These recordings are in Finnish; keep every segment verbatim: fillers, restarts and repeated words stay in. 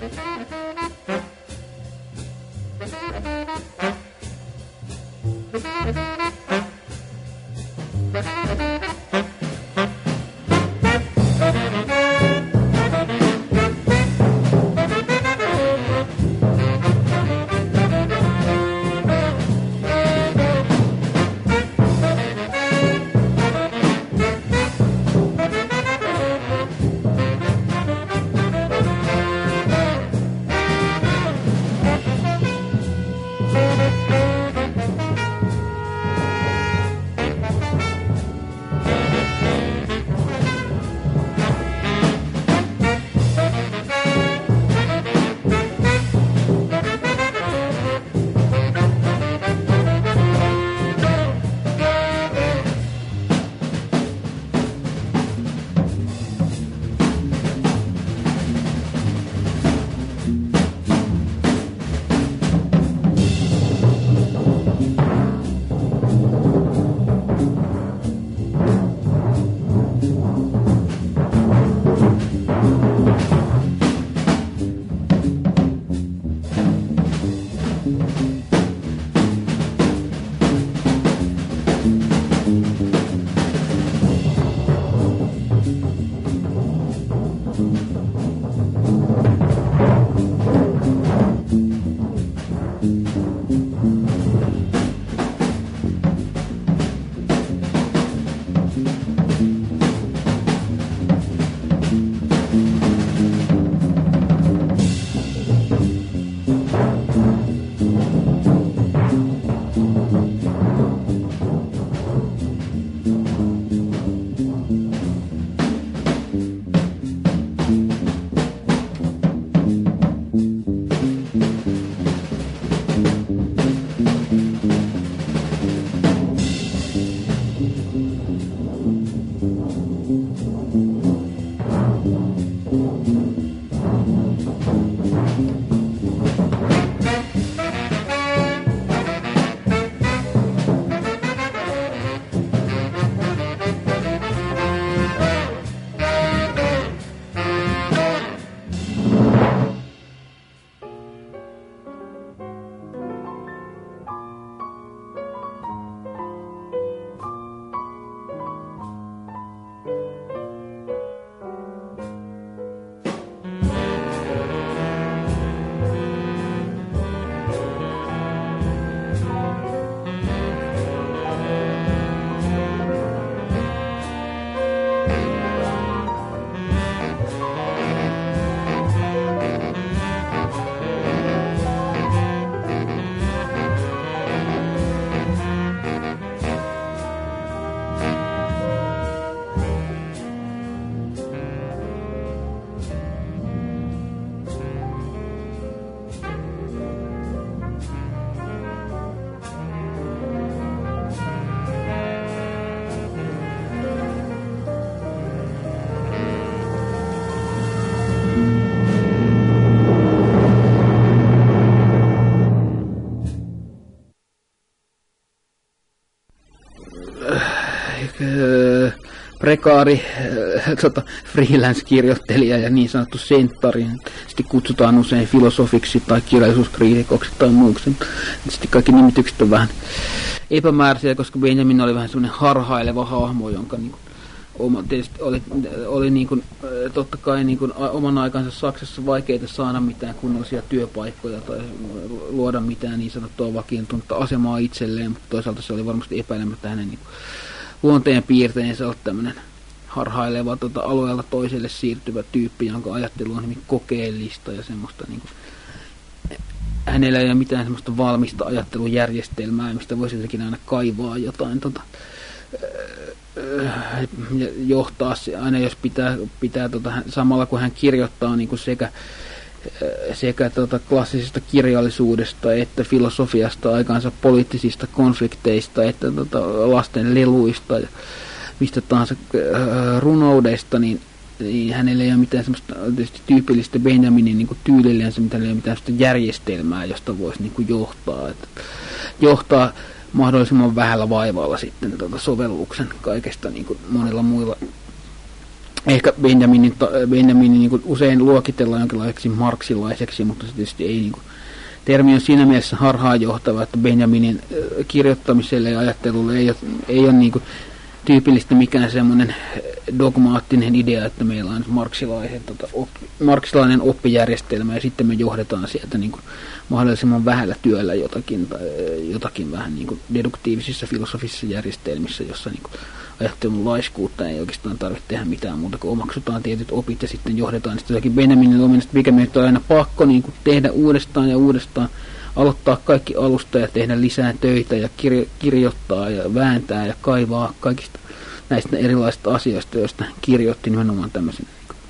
prekaari äh, tota, freelance-kirjoittelija ja niin sanottu senttari. Sitten kutsutaan usein filosofiksi tai kirjallisuuskriitikoksi tai muuksi. Sitten kaikki nimitykset on vähän epämääräisiä, koska Benjamin oli vähän semmoinen harhaileva hahmo, jonka niin kuin, oma, tietysti oli, oli niin kuin, totta kai niin kuin, oman aikansa Saksassa vaikeita saada mitään kunnollisia työpaikkoja tai luoda mitään niin sanottua vakiintunutta asemaa itselleen, mutta toisaalta se oli varmasti epäilemättä hänen niin kuin, luonteen piirteensä olla tämmöinen harhaileva tota, alueella toiselle siirtyvä tyyppi, jonka ajattelu on hyvin kokeellista ja semmoista niin kuin, hänellä ei ole mitään semmoista valmista ajattelujärjestelmää, mistä voisi jotenkin aina kaivaa jotain tota, johtaa aina, jos pitää, pitää tota, samalla kun hän kirjoittaa niin kuin sekä, sekä tota, klassisesta kirjallisuudesta että filosofiasta, aikaansa poliittisista konflikteista, että tota, lasten leluista ja mistä tahansa äh, runoudesta, niin, niin hänellä ei ole mitään semmoista tietysti tyypillistä Benjaminin niin kuin tyylilleen, mitä ei ole mitään semmoista järjestelmää, josta voisi niin kuin johtaa, että, johtaa mahdollisimman vähällä vaivalla sitten tuota sovelluksen kaikesta niin kuin monilla muilla ehkä Benjaminin, Benjaminin niin kuin usein luokitellaan jonkinlaiseksi marksilaiseksi, mutta se tietysti ei niin kuin, termi on siinä mielessä harhaanjohtava, että Benjaminin kirjoittamiselle ja ajattelulle ei ole, ei ole niin kuin tyypillistä mikään semmoinen dogmaattinen idea, että meillä on marksilainen, tota, op, marksilainen oppijärjestelmä ja sitten me johdetaan sieltä niin kuin mahdollisimman vähällä työllä jotakin, tai jotakin vähän niin kuin deduktiivisissa filosofisissa järjestelmissä, jossa niin kuin ajattelun laiskuutta ei oikeastaan tarvitse tehdä mitään muuta kuin omaksutaan tietyt opit ja sitten johdetaan sitten jotakin Benjaminille ominaista, mikä meitä on aina pakko niin kuin tehdä uudestaan ja uudestaan, aloittaa kaikki alusta ja tehdä lisää töitä ja kirjo- kirjoittaa ja vääntää ja kaivaa kaikista näistä erilaisista asioista, joista kirjoitti nimenomaan tämmöisen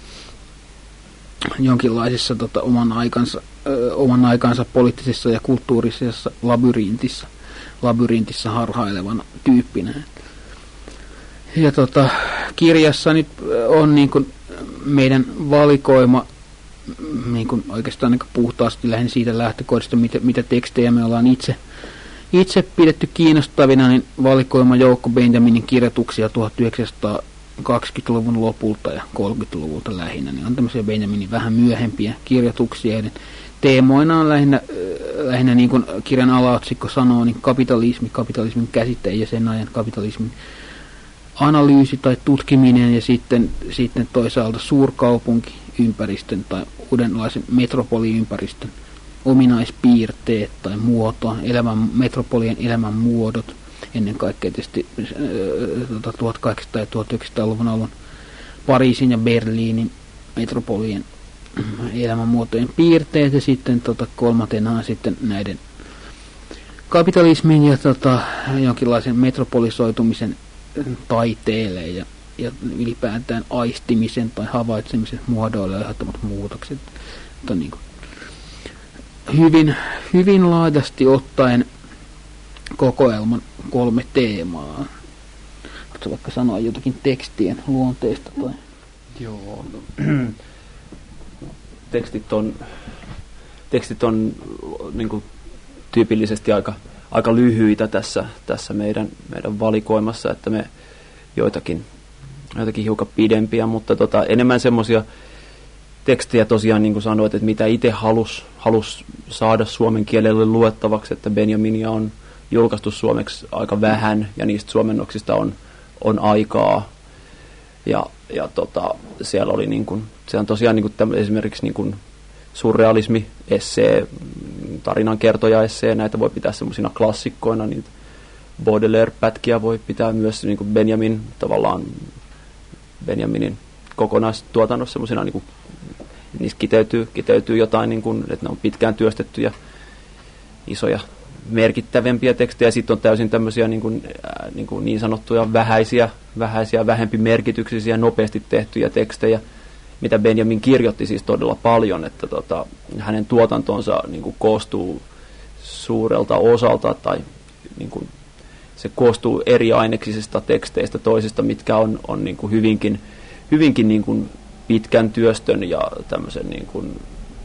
jonkinlaisessa tota, oman, aikansa, ö, oman aikansa poliittisessa ja kulttuurisessa labyrintissä, labyrintissä harhailevana tyyppinä. Ja tota, kirjassa nyt on niin kuin meidän valikoima niin kuin oikeastaan niin kuin puhtaasti lähinnä siitä lähtökohdasta, mitä, mitä tekstejä me ollaan itse, itse pidetty kiinnostavina, niin valikoima joukko Benjaminin kirjoituksia tuhatyhdeksänsataakaksikymmentäluvun lopulta ja kolmekymmentäluvulta lähinnä, niin on tämmöisiä Benjaminin vähän myöhempiä kirjoituksia, joiden teemoina on lähinnä, lähinnä niin kuin kirjan alaotsikko sanoo, niin kapitalismi, kapitalismin käsite ja sen ajan kapitalismin analyysi tai tutkiminen ja sitten, sitten toisaalta suurkaupunkiympäristön tai uudenlaisen metropoliympäristön ominaispiirteet tai muoto, elämän, metropolien elämän muodot, ennen kaikkea tietysti äh, tuhatkahdeksansataa- ja tuhatyhdeksänsataaluvun alun Pariisin ja Berliinin metropolien elämänmuotojen piirteet ja sitten tota, kolmantena sitten näiden kapitalismin ja tota, jonkinlaisen metropolisoitumisen taiteelle ja, ja ylipäätään aistimisen tai havaitsemisen muodoille aiheuttamat muutokset. Mutta niin kuin hyvin, hyvin laajasti ottaen kokoelman kolme teemaa. Voitko vaikka sanoa jotakin tekstien luonteesta? Tai? Joo. tekstit on, tekstit on niin kuin tyypillisesti aika aika lyhyitä tässä, tässä meidän, meidän valikoimassa, että me joitakin, joitakin hiukan pidempiä, mutta tota, enemmän semmoisia tekstejä tosiaan, niin kuin sanoit, että mitä itse halus, halus saada suomen kielelle luettavaksi, että Benjaminia on julkaistu suomeksi aika vähän ja niistä suomennoksista on, on aikaa. Ja, ja tota, siellä oli niin kuin, se on tosiaan niin kuin tämmöinen, esimerkiksi niin kuin surrealismi, essee, tarinankertoja-essee, näitä voi pitää semmoisina klassikkoina, niitä Baudelaire-pätkiä voi pitää myös niin kuin Benjamin, tavallaan Benjaminin kokonaistuotannossa semmoisina, niin kuin, niissä kiteytyy, kiteytyy jotain, niin kuin, että ne on pitkään työstettyjä, isoja, merkittävämpiä tekstejä, sitten on täysin tämmöisiä niin, kuin, äh, niin, kuin niin sanottuja vähäisiä, vähäisiä, vähempi merkityksisiä, nopeasti tehtyjä tekstejä, mitä Benjamin kirjoitti siis todella paljon, että tota, hänen tuotantonsa niin kuin koostuu suurelta osalta, tai niin kuin, se koostuu eri aineksisista teksteistä toisista, mitkä on, on niin kuin hyvinkin, hyvinkin niin kuin pitkän työstön ja tämmöisen niin kuin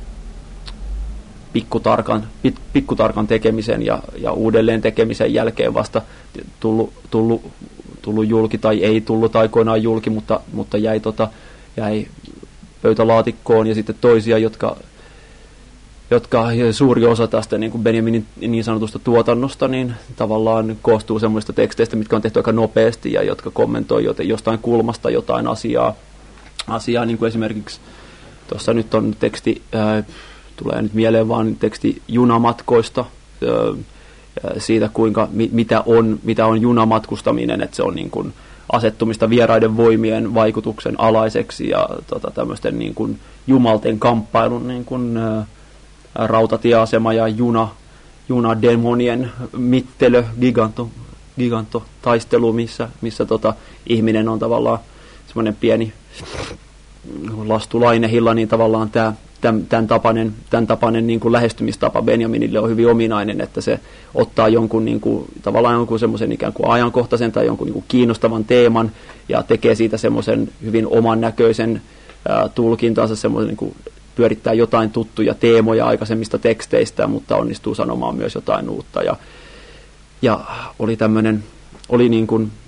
pikkutarkan, pit, pikkutarkan tekemisen ja, ja uudelleen tekemisen jälkeen vasta tullut, tullut, tullut julki tai ei tullut aikoinaan julki, mutta, mutta jäi, tota, jäi pöytälaatikkoon ja sitten toisia, jotka, jotka suuri osa tästä niin kuin Benjaminin niin sanotusta tuotannosta, niin tavallaan koostuu semmoista teksteistä, mitkä on tehty aika nopeasti ja jotka kommentoi jostain kulmasta jotain asiaa. asiaa niin kuin esimerkiksi tuossa nyt on teksti, ää, tulee nyt mieleen vaan teksti junamatkoista, ää, siitä kuinka, mitä on, mitä on junamatkustaminen, että se on niin kuin asettumista vieraiden voimien vaikutuksen alaiseksi ja tota, tämmöisten niin kuin jumalten kamppailun niin kuin, ä, rautatieasema ja juna, junademonien mittelö, giganto, gigantotaistelu, missä, missä tota, ihminen on tavallaan semmoinen pieni lastulainehilla, niin tavallaan tämä Tämän, tämän tapainen, tämän tapainen niin kuin lähestymistapa Benjaminille on hyvin ominainen, että se ottaa jonkun, niin kuin, tavallaan jonkun semmoisen ikään kuin ajankohtaisen tai jonkun niin kuin kiinnostavan teeman ja tekee siitä semmoisen hyvin oman näköisen ää, tulkintansa, semmoisen niin kuin pyörittää jotain tuttuja teemoja aikaisemmista teksteistä, mutta onnistuu sanomaan myös jotain uutta. Ja, ja oli tämmöinen, oli niin kuin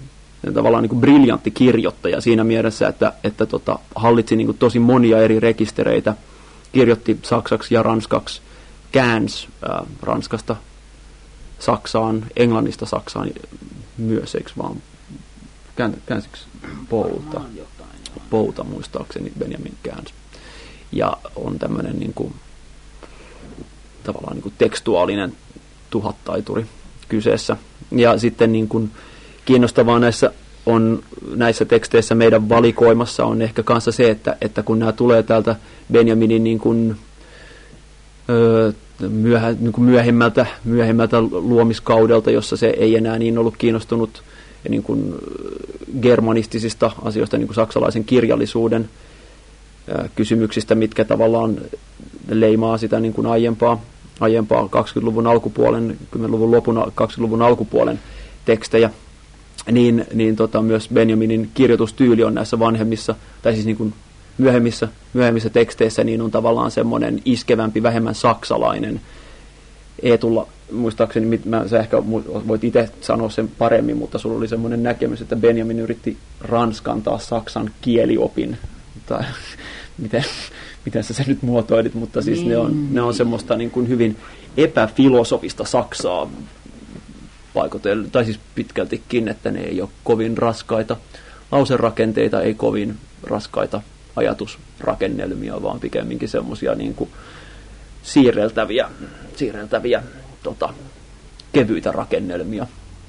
tavallaan niin kuin briljantti kirjoittaja siinä mielessä, että, että tota, hallitsi niin kuin tosi monia eri rekistereitä, kirjoitti saksaksi ja ranskaksi, käänsi ää, Ranskasta Saksaan, Englannista Saksaan myös, eikö vaan käänsikö Pouta, Pouta muistaakseni Benjamin käänsi. Ja on tämmöinen niin kuin, tavallaan niin kuin tekstuaalinen tuhattaituri kyseessä. Ja sitten niin kuin kiinnostavaa näissä, on, näissä teksteissä meidän valikoimassa on ehkä kanssa se, että, että kun nämä tulee täältä Benjaminin niin kuin, öö, myöhä, niin kuin myöhemmältä, myöhemmältä luomiskaudelta, jossa se ei enää niin ollut kiinnostunut niin kuin germanistisista asioista, niin kuin saksalaisen kirjallisuuden öö, kysymyksistä, mitkä tavallaan leimaa sitä niin kuin aiempaa, aiempaa kaksikymmentäluvun alkupuolen, kymmenluvun lopun, kaksikymmentäluvun alkupuolen tekstejä, niin, niin tota, myös Benjaminin kirjoitustyyli on näissä vanhemmissa, tai siis niin kuin myöhemmissä, myöhemmissä teksteissä, niin on tavallaan semmoinen iskevämpi, vähemmän saksalainen. Eetulla, muistaakseni, mä, sä ehkä voit itse sanoa sen paremmin, mutta sulla oli semmoinen näkemys, että Benjamin yritti ranskantaa saksan kieliopin, tai miten, miten sä sen nyt muotoilit, mutta siis mm. ne, on, ne on semmoista niin kuin hyvin epäfilosofista saksaa paikoitella, tai siis pitkältikin, että ne ei ole kovin raskaita lauserakenteita, ei kovin raskaita ajatusrakennelmia, vaan pikemminkin semmoisia niin kuin siirreltäviä, siirreltäviä tota, kevyitä rakennelmia.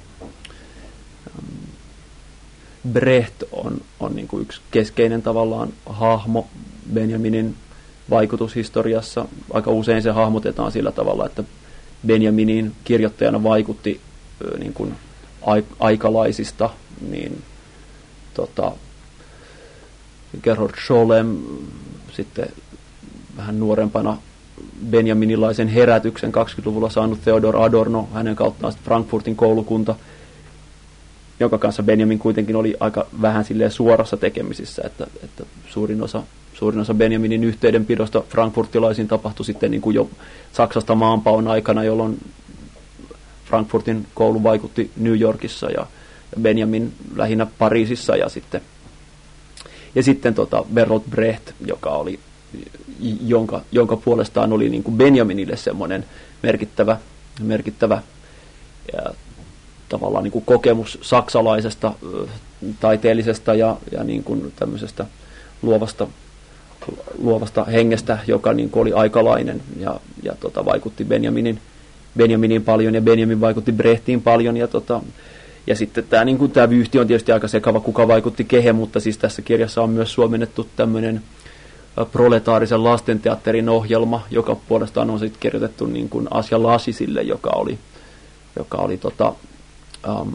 Brecht on, on niin kuin yksi keskeinen tavallaan hahmo Benjaminin vaikutushistoriassa. Aika usein se hahmotetaan sillä tavalla, että Benjaminin kirjoittajana vaikutti niin kuin aikalaisista, niin tota, Gerhard Scholem, sitten vähän nuorempana benjaminilaisen herätyksen kaksikymmentäluvulla saanut Theodor Adorno, hänen kauttaan Frankfurtin koulukunta, jonka kanssa Benjamin kuitenkin oli aika vähän silleen suorassa tekemisissä, että, että suurin osa Suurin osa Benjaminin yhteydenpidosta frankfurtilaisiin tapahtui sitten niin kuin jo Saksasta maanpaon aikana, jolloin Frankfurtin koulu vaikutti New Yorkissa ja Benjamin lähinnä Pariisissa ja sitten, ja sitten tota Bertolt Brecht, joka oli, jonka, jonka puolestaan oli niin kuin Benjaminille semmoinen merkittävä, merkittävä ja tavallaan niin kuin kokemus saksalaisesta taiteellisesta ja, ja niin kuin tämmöisestä luovasta luovasta hengestä, joka niin kuin oli aikalainen ja, ja tota, vaikutti Benjaminin, Benjaminin paljon ja Benjamin vaikutti Brechtiin paljon ja, tota, ja sitten tämä, niin kuin, tämä vyyhti on tietysti aika sekava, kuka vaikutti kehen, mutta siis tässä kirjassa on myös suomennettu tämmöinen proletaarisen lastenteatterin ohjelma, joka puolestaan on sitten kirjoitettu niin kuin Asja Lasisille, joka oli, joka oli tota, um,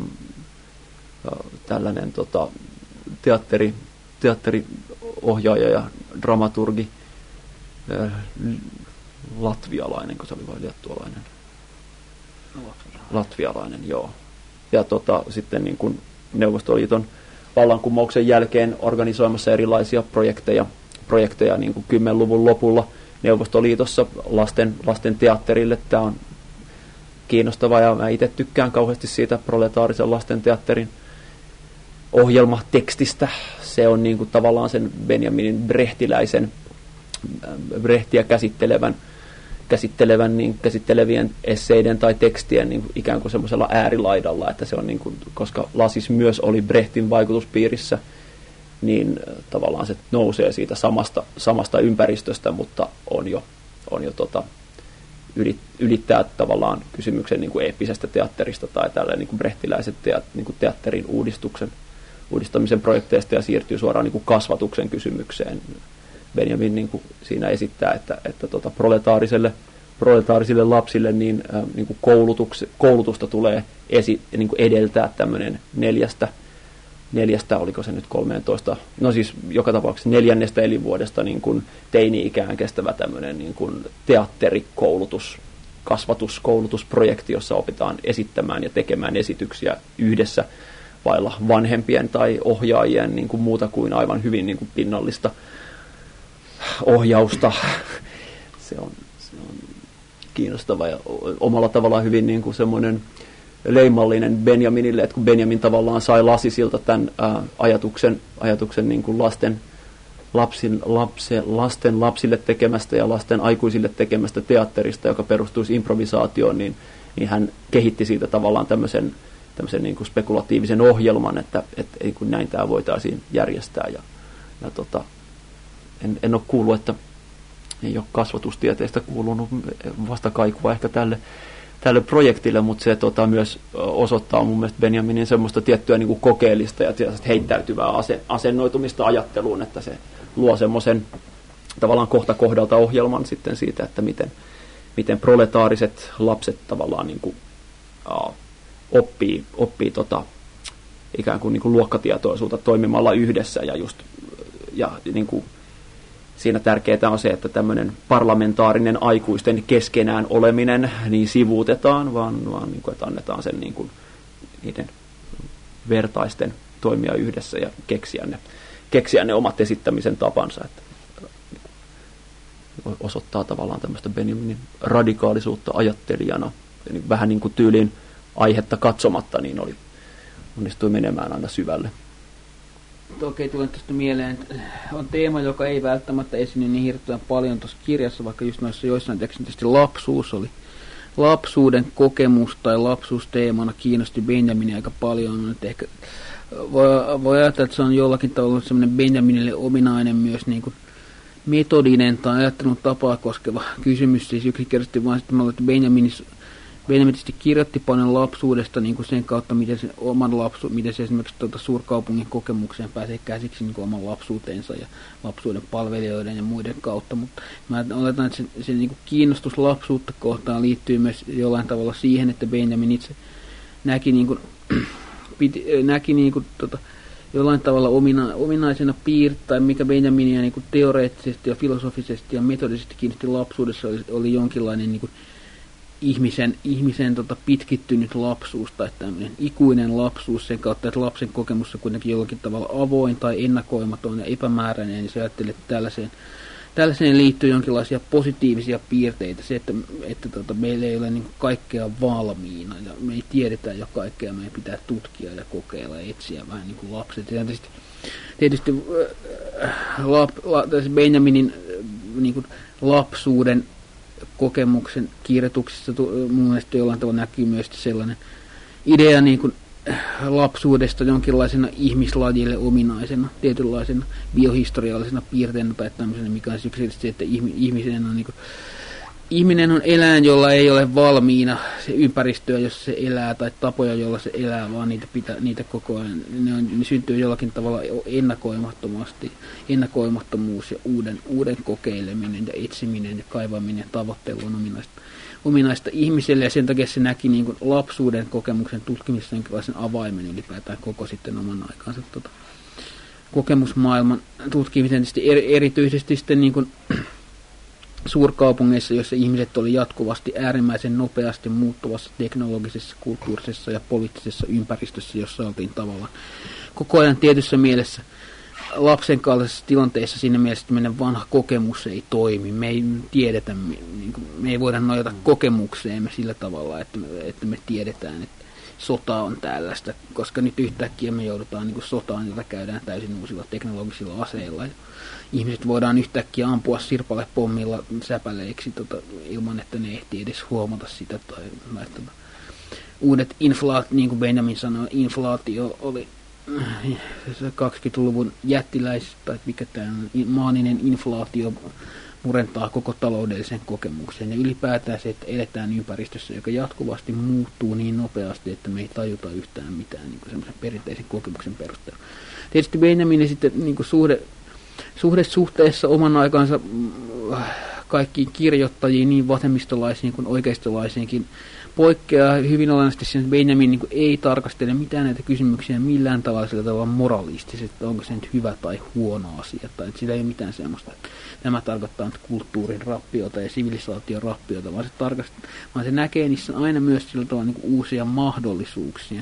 tällainen tota, teatteri, teatteriohjaaja ja dramaturgi, äh, latvialainen, kun se oli vai liettualainen? Latvialainen. Latvialainen, joo. Ja tota, sitten niin kuin Neuvostoliiton vallankumouksen jälkeen organisoimassa erilaisia projekteja, projekteja niin kuin kymmenluvun lopulla Neuvostoliitossa lasten, lasten teatterille. Tämä on kiinnostavaa ja mä itse tykkään kauheasti siitä proletaarisen lasten teatterin ohjelmatekstistä. Se on niin kuin tavallaan sen Benjaminin brehtiläisen, Brehtiä käsittelevän, käsittelevän niin käsittelevien esseiden tai tekstien niin kuin ikään kuin semmoisella äärilaidalla, että se on niin kuin, koska Lasis myös oli Brechtin vaikutuspiirissä, niin tavallaan se nousee siitä samasta, samasta ympäristöstä, mutta on jo, on jo tota, ylittää tavallaan kysymyksen niin kuin eeppisestä teatterista tai tällainen niin kuin brehtiläiset teat, niin kuin teatterin uudistuksen, uudistamisen projekteista ja siirtyy suoraan niin kuin kasvatuksen kysymykseen. Benjamin niin kuin siinä esittää, että, että tota proletaariselle, proletaarisille lapsille niin, äh, niin kuin koulutusta tulee esi, niin kuin edeltää tämmöinen neljästä, neljästä, oliko se nyt kolmeentoista, no siis joka tapauksessa neljännestä elinvuodesta niin kuin teini-ikään kestävä tämmöinen niin kuin teatterikoulutus, kasvatuskoulutusprojekti, jossa opitaan esittämään ja tekemään esityksiä yhdessä vailla vanhempien tai ohjaajien niin kuin muuta kuin aivan hyvin niin kuin pinnallista ohjausta. Se on, se on kiinnostava ja omalla tavallaan hyvin niin kuin semmoinen leimallinen Benjaminille, että kun Benjamin tavallaan sai Lassisilta tämän ää, ajatuksen, ajatuksen niin kuin lasten, lapsin, lapse, lasten lapsille tekemästä ja lasten aikuisille tekemästä teatterista, joka perustuisi improvisaatioon, niin, niin hän kehitti siitä tavallaan tämmöisen, tämmöisen niin kuin spekulatiivisen ohjelman, että, että niin kuin näin tämä voitaisiin järjestää. Ja, ja tota, en, en ole kuullut, että ei ole kasvatustieteestä kuulunut vastakaikua ehkä tälle, tälle projektille, mutta se tota, myös osoittaa mun mielestä Benjaminin semmoista tiettyä niin kuin kokeellista ja heittäytyvää asennoitumista ajatteluun, että se luo semmoisen tavallaan kohta kohdalta ohjelman sitten siitä, että miten, miten proletaariset lapset tavallaan niin kuin, uh, oppii, oppii tota, ikään kuin, niin kuin luokkatietoisuutta toimimalla yhdessä ja just ja niin kuin siinä tärkeää on se, että tämmöinen parlamentaarinen aikuisten keskenään oleminen niin sivuutetaan, vaan, vaan niin kuin, että annetaan sen niin kuin, niiden vertaisten toimia yhdessä ja keksiä ne, keksiä ne omat esittämisen tapansa. Että osoittaa tavallaan tämmöistä Benjaminin radikaalisuutta ajattelijana. Eli vähän niin kuin tyyliin aihetta katsomatta, niin oli, onnistui menemään aina syvälle. Okei, tulee tästä mieleen, että on teema, joka ei välttämättä esiinny niin hirveän paljon tuossa kirjassa, vaikka just noissa joissain tekstissä tietysti lapsuus oli. Lapsuuden kokemus tai lapsuusteemana kiinnosti Benjaminia aika paljon. Että ehkä voi, voi ajatella, että se on jollakin tavalla semmoinen Benjaminille ominainen myös niin kuin metodinen tai ajattelun tapaa koskeva kysymys. Siis yksinkertaisesti vaan sitten, että Benjamin Benjamin tietysti kirjoitti paljon lapsuudesta niin kuin sen kautta, miten se, oman lapsu, miten se esimerkiksi tuota, suurkaupungin kokemukseen pääsee käsiksi niin kuin oman lapsuutensa ja lapsuuden palvelijoiden ja muiden kautta. Mutta mä oletan, että se, se niin kuin kiinnostus lapsuutta kohtaan liittyy myös jollain tavalla siihen, että Benjamin itse näki, niin kuin, piti, näki niin kuin, tota, jollain tavalla omina, ominaisena piirtein, mikä Benjaminia niin kuin teoreettisesti ja filosofisesti ja metodisesti kiinnosti lapsuudessa, oli, oli jonkinlainen niin kuin ihmisen, ihmisen tota, pitkittynyt lapsuus tai tämmöinen ikuinen lapsuus sen kautta, että lapsen kokemus on kuitenkin jollakin tavalla avoin tai ennakoimaton ja epämääräinen, niin se ajattelee, että tällaiseen, tällaiseen liittyy jonkinlaisia positiivisia piirteitä. Se, että, että tota, meillä ei ole niin kuin kaikkea valmiina ja me ei tiedetä jo kaikkea, meidän pitää tutkia ja kokeilla ja etsiä vähän niin kuin lapset. Ja tietysti, tietysti äh, lap, la, Benjaminin äh, niin kuin lapsuuden kokemuksen kirjoituksissa mun mielestä jollain tavalla näkyy myös sellainen idea niin kuin lapsuudesta jonkinlaisena ihmislajille ominaisena, tietynlaisena biohistoriallisena piirteenä tai tämmöisenä, mikä on yksinkertaisesti, että ihminen on, niin kuin, ihminen on eläin, jolla ei ole valmiina se ympäristöä, jossa se elää, tai tapoja, jolla se elää, vaan niitä, pitää, niitä koko ajan, ne, on, ne syntyy jollakin tavalla ennakoimattomasti, ennakoimattomuus ja uuden, uuden kokeileminen ja etsiminen ja kaivaminen ja tavoittelu on ominaista, ominaista ihmiselle, ja sen takia se näki niin kuin lapsuuden kokemuksen tutkimisessa jonkinlaisen avaimen ylipäätään koko sitten oman aikansa tota, kokemusmaailman tutkimisen, eri, erityisesti sitten niin kuin suurkaupungeissa, joissa ihmiset oli jatkuvasti äärimmäisen nopeasti muuttuvassa teknologisessa, kulttuurisessa ja poliittisessa ympäristössä, jossa oltiin tavallaan koko ajan tietyssä mielessä lapsen kaltaisessa tilanteessa siinä mielessä, että meidän vanha kokemus ei toimi. Me ei tiedetä, me, niin kuin, me ei voida nojata kokemukseemme sillä tavalla, että me, että me tiedetään, että sota on tällaista, koska nyt yhtäkkiä me joudutaan niin kuin sotaan, jota käydään täysin uusilla teknologisilla aseilla. Ihmiset voidaan yhtäkkiä ampua sirpalepommilla säpäleiksi tota, ilman, että ne ehtii edes huomata sitä. Tai, tai, tota, uudet inflaat, niin kuin Benjamin sanoi, inflaatio oli kaksikymmentäluvun jättiläis, tai mikä tämä maaninen inflaatio murentaa koko taloudellisen kokemuksen. Ja ylipäätään se, että eletään ympäristössä, joka jatkuvasti muuttuu niin nopeasti, että me ei tajuta yhtään mitään niin kuin semmoisen perinteisen kokemuksen perusteella. Tietysti Benjamin sitten niin kuin suhde, suhde suhteessa oman aikansa kaikkiin kirjoittajiin, niin vasemmistolaisiin kuin oikeistolaisiinkin, poikkeaa hyvin olennaisesti sen, että Benjamin niin kuin ei tarkastele mitään näitä kysymyksiä millään tavalla sillä tavalla moralistisesti, että onko se nyt hyvä tai huono asia, tai että sillä ei ole mitään semmoista. Tämä tarkoittaa nyt kulttuurin rappiota ja sivilisaation rappiota, vaan se, tarkast- vaan se näkee niissä aina myös sillä tavalla niin kuin uusia mahdollisuuksia.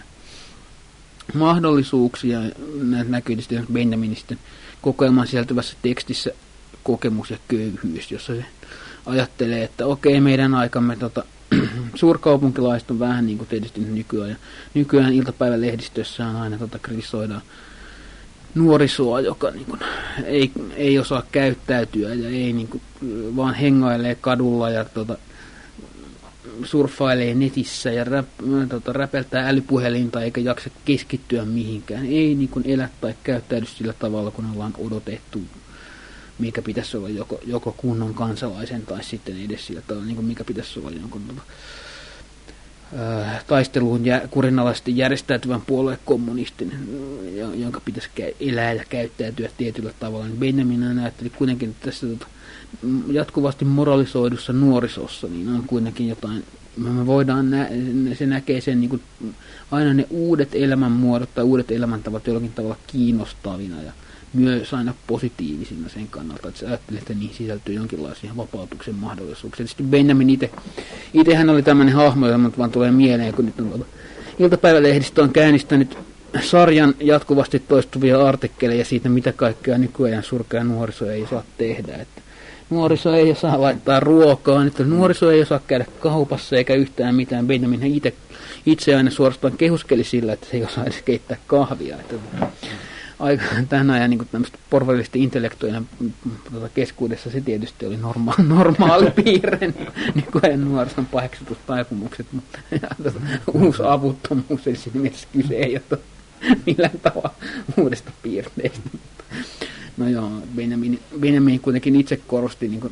Mahdollisuuksia, näitä näkyy tietysti Benjaministen kokoelman sisältyvässä tekstissä kokemus ja köyhyys, jossa se ajattelee, että okei, meidän aikamme tota, suurkaupunkilaiset on vähän niin kuin tietysti nykyään. Ja nykyään iltapäivälehdistössä on aina tota, kritisoidaan nuorisoa, joka niin kuin, ei, ei osaa käyttäytyä ja ei niin kuin, vaan hengailee kadulla ja tota, surffailee netissä ja räp, tota, räpeltää älypuhelinta eikä jaksa keskittyä mihinkään. Ei niin kuin, elä tai käyttäydy sillä tavalla, kun ollaan odotettu, mikä pitäisi olla joko, joko kunnon kansalaisen tai sitten edes sillä tavalla, niin kuin mikä pitäisi olla jonkun tota, taisteluun jä, kurinalaisesti järjestäytyvän puolueen kommunistin, jonka pitäisi elää ja käyttäytyä tietyllä tavalla. Niin Benjamin näytteli kuitenkin tässä tota, jatkuvasti moralisoidussa nuorisossa, niin on kuitenkin jotain, me voidaan, nä, se näkee sen niin kuin, aina ne uudet elämänmuodot tai uudet elämäntavat jollakin tavalla kiinnostavina ja myös aina positiivisina sen kannalta, että sä ajattelet, että niihin sisältyy jonkinlaisia vapautuksen mahdollisuuksia. Tietysti Benjamin itse, itsehän oli tämmöinen hahmo, joka vaan tulee mieleen, kun nyt on iltapäivälehdistö on käynnistänyt sarjan jatkuvasti toistuvia artikkeleja siitä, mitä kaikkea nykyajan surkea nuoriso ei saa tehdä. Että nuoriso ei saa laittaa ruokaa, että nuoriso ei osaa käydä kaupassa eikä yhtään mitään. Benjamin itse, itse aina suorastaan kehuskeli sillä, että se ei osaa edes keittää kahvia. Että aika tämän ajan niin tämmöistä porvarillisten intellektuaalien tuota, keskuudessa se tietysti oli norma- normaali piirre, niin kuin nuorison paheksutustaipumukset, mutta ja, tuota, uusi avuttomuus, eli siinä mielessä kyse ei ole millään tavalla uudesta piirteestä. No joo, Benjamin, Benjamin kuitenkin itse korosti niin kuin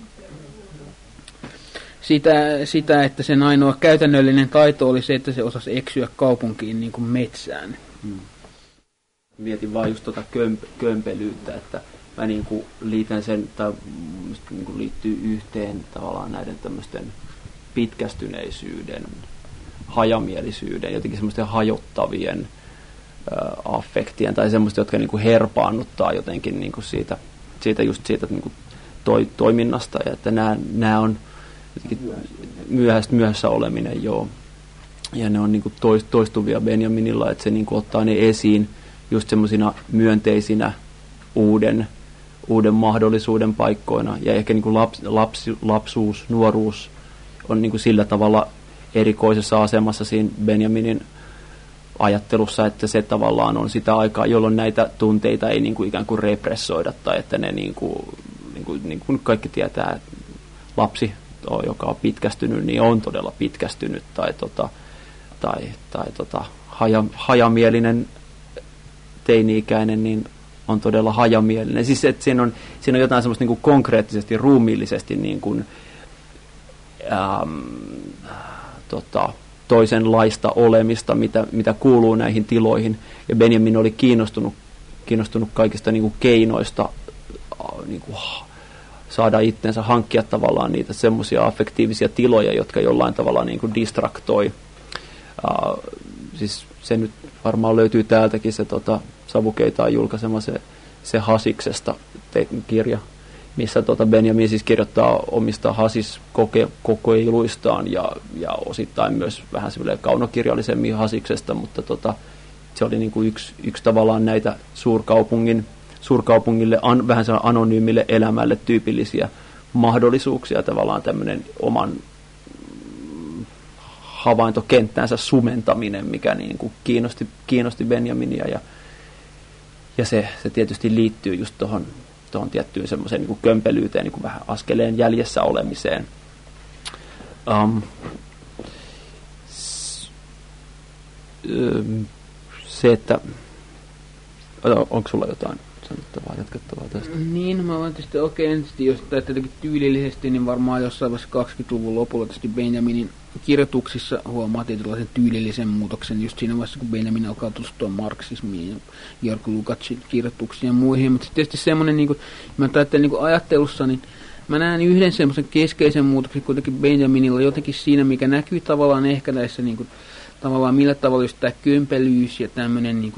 sitä, sitä, että sen ainoa käytännöllinen taito oli se, että se osasi eksyä kaupunkiin niin kuin metsään. Hmm. Mietin vaan just tuota kömp, kömpelyyttä, että mä niinku liitän sen, tai niinku liittyy yhteen tavallaan näiden tämmöisten pitkästyneisyyden, hajamielisyyden, jotenkin semmoisten hajottavien ä, affektien, tai semmoista, jotka niinku herpaannuttaa jotenkin niinku siitä, siitä just siitä niinku toi, toiminnasta, ja että nämä on jotenkin myöhäistä, myöhässä oleminen, joo. Ja ne on niinku toistuvia Benjaminilla, että se niinku ottaa ne esiin just semmoisina myönteisinä uuden, uuden mahdollisuuden paikkoina. Ja ehkä niin kuin laps, lapsi, lapsuus, nuoruus on niin kuin sillä tavalla erikoisessa asemassa siinä Benjaminin ajattelussa, että se tavallaan on sitä aikaa, jolloin näitä tunteita ei niin kuin ikään kuin repressoida, tai että ne niin kuin, niin kuin, niin kuin kaikki tietää, että lapsi, joka on pitkästynyt, niin on todella pitkästynyt, tai, tota, tai, tai tota, haja, hajamielinen teini-ikäinen, niin on todella hajamielinen. Siis että siinä on, siinä on jotain semmoista niin kuin konkreettisesti, ruumiillisesti niin kuin, äm, tota, toisenlaista olemista, mitä, mitä kuuluu näihin tiloihin. Ja Benjamin oli kiinnostunut, kiinnostunut kaikista niin kuin keinoista niin kuin, saada itsensä, hankkia tavallaan niitä semmoisia affektiivisia tiloja, jotka jollain tavalla niin kuin distraktoi. Äh, siis se nyt varmaan löytyy täältäkin se tota, Savukeitaan julkaisema se, se Hasiksesta te- kirja, missä tota Benjamin siis kirjoittaa omista Hasis-kokeiluistaan ja, ja osittain myös vähän semmoinen kaunokirjallisemmin Hasiksesta, mutta tota, se oli niin kuin yksi, yksi tavallaan näitä suurkaupungin, suurkaupungille, an, vähän sellainen anonyymille elämälle tyypillisiä mahdollisuuksia, tavallaan tämmöinen oman havaintokenttänsä sumentaminen, mikä niin kuin kiinnosti, kiinnosti Benjaminia, ja, ja se, se tietysti liittyy just tuohon tuohon tiettyyn semmoiseen niin kuin kömpelyyteen, niin kuin vähän askeleen jäljessä olemiseen. Um, s, se, että onko sulla jotain sanottavaa, jatkettavaa tästä? Niin, mä voin tietysti okei, okay, jos tietenkin tyylillisesti, niin varmaan jossain vaiheessa kaksikymmentäluvun lopulla tietysti Benjaminin kirjoituksissa huomaa tietynlaisen tyylillisen muutoksen just siinä vaiheessa, kun Benjamin alkaa tutustua marksismiin ja Georg Lukácsin kirjoituksiin ja muihin. Mutta tietysti semmoinen, niin kuin, mä ajattelen niin kuin ajattelussa, niin mä näen yhden semmoisen keskeisen muutoksen kuitenkin Benjaminilla jotenkin siinä, mikä näkyy tavallaan ehkä näissä, niin kuin, tavallaan millä tavalla just tämä kömpelyys ja tämmöinen, niin kuin,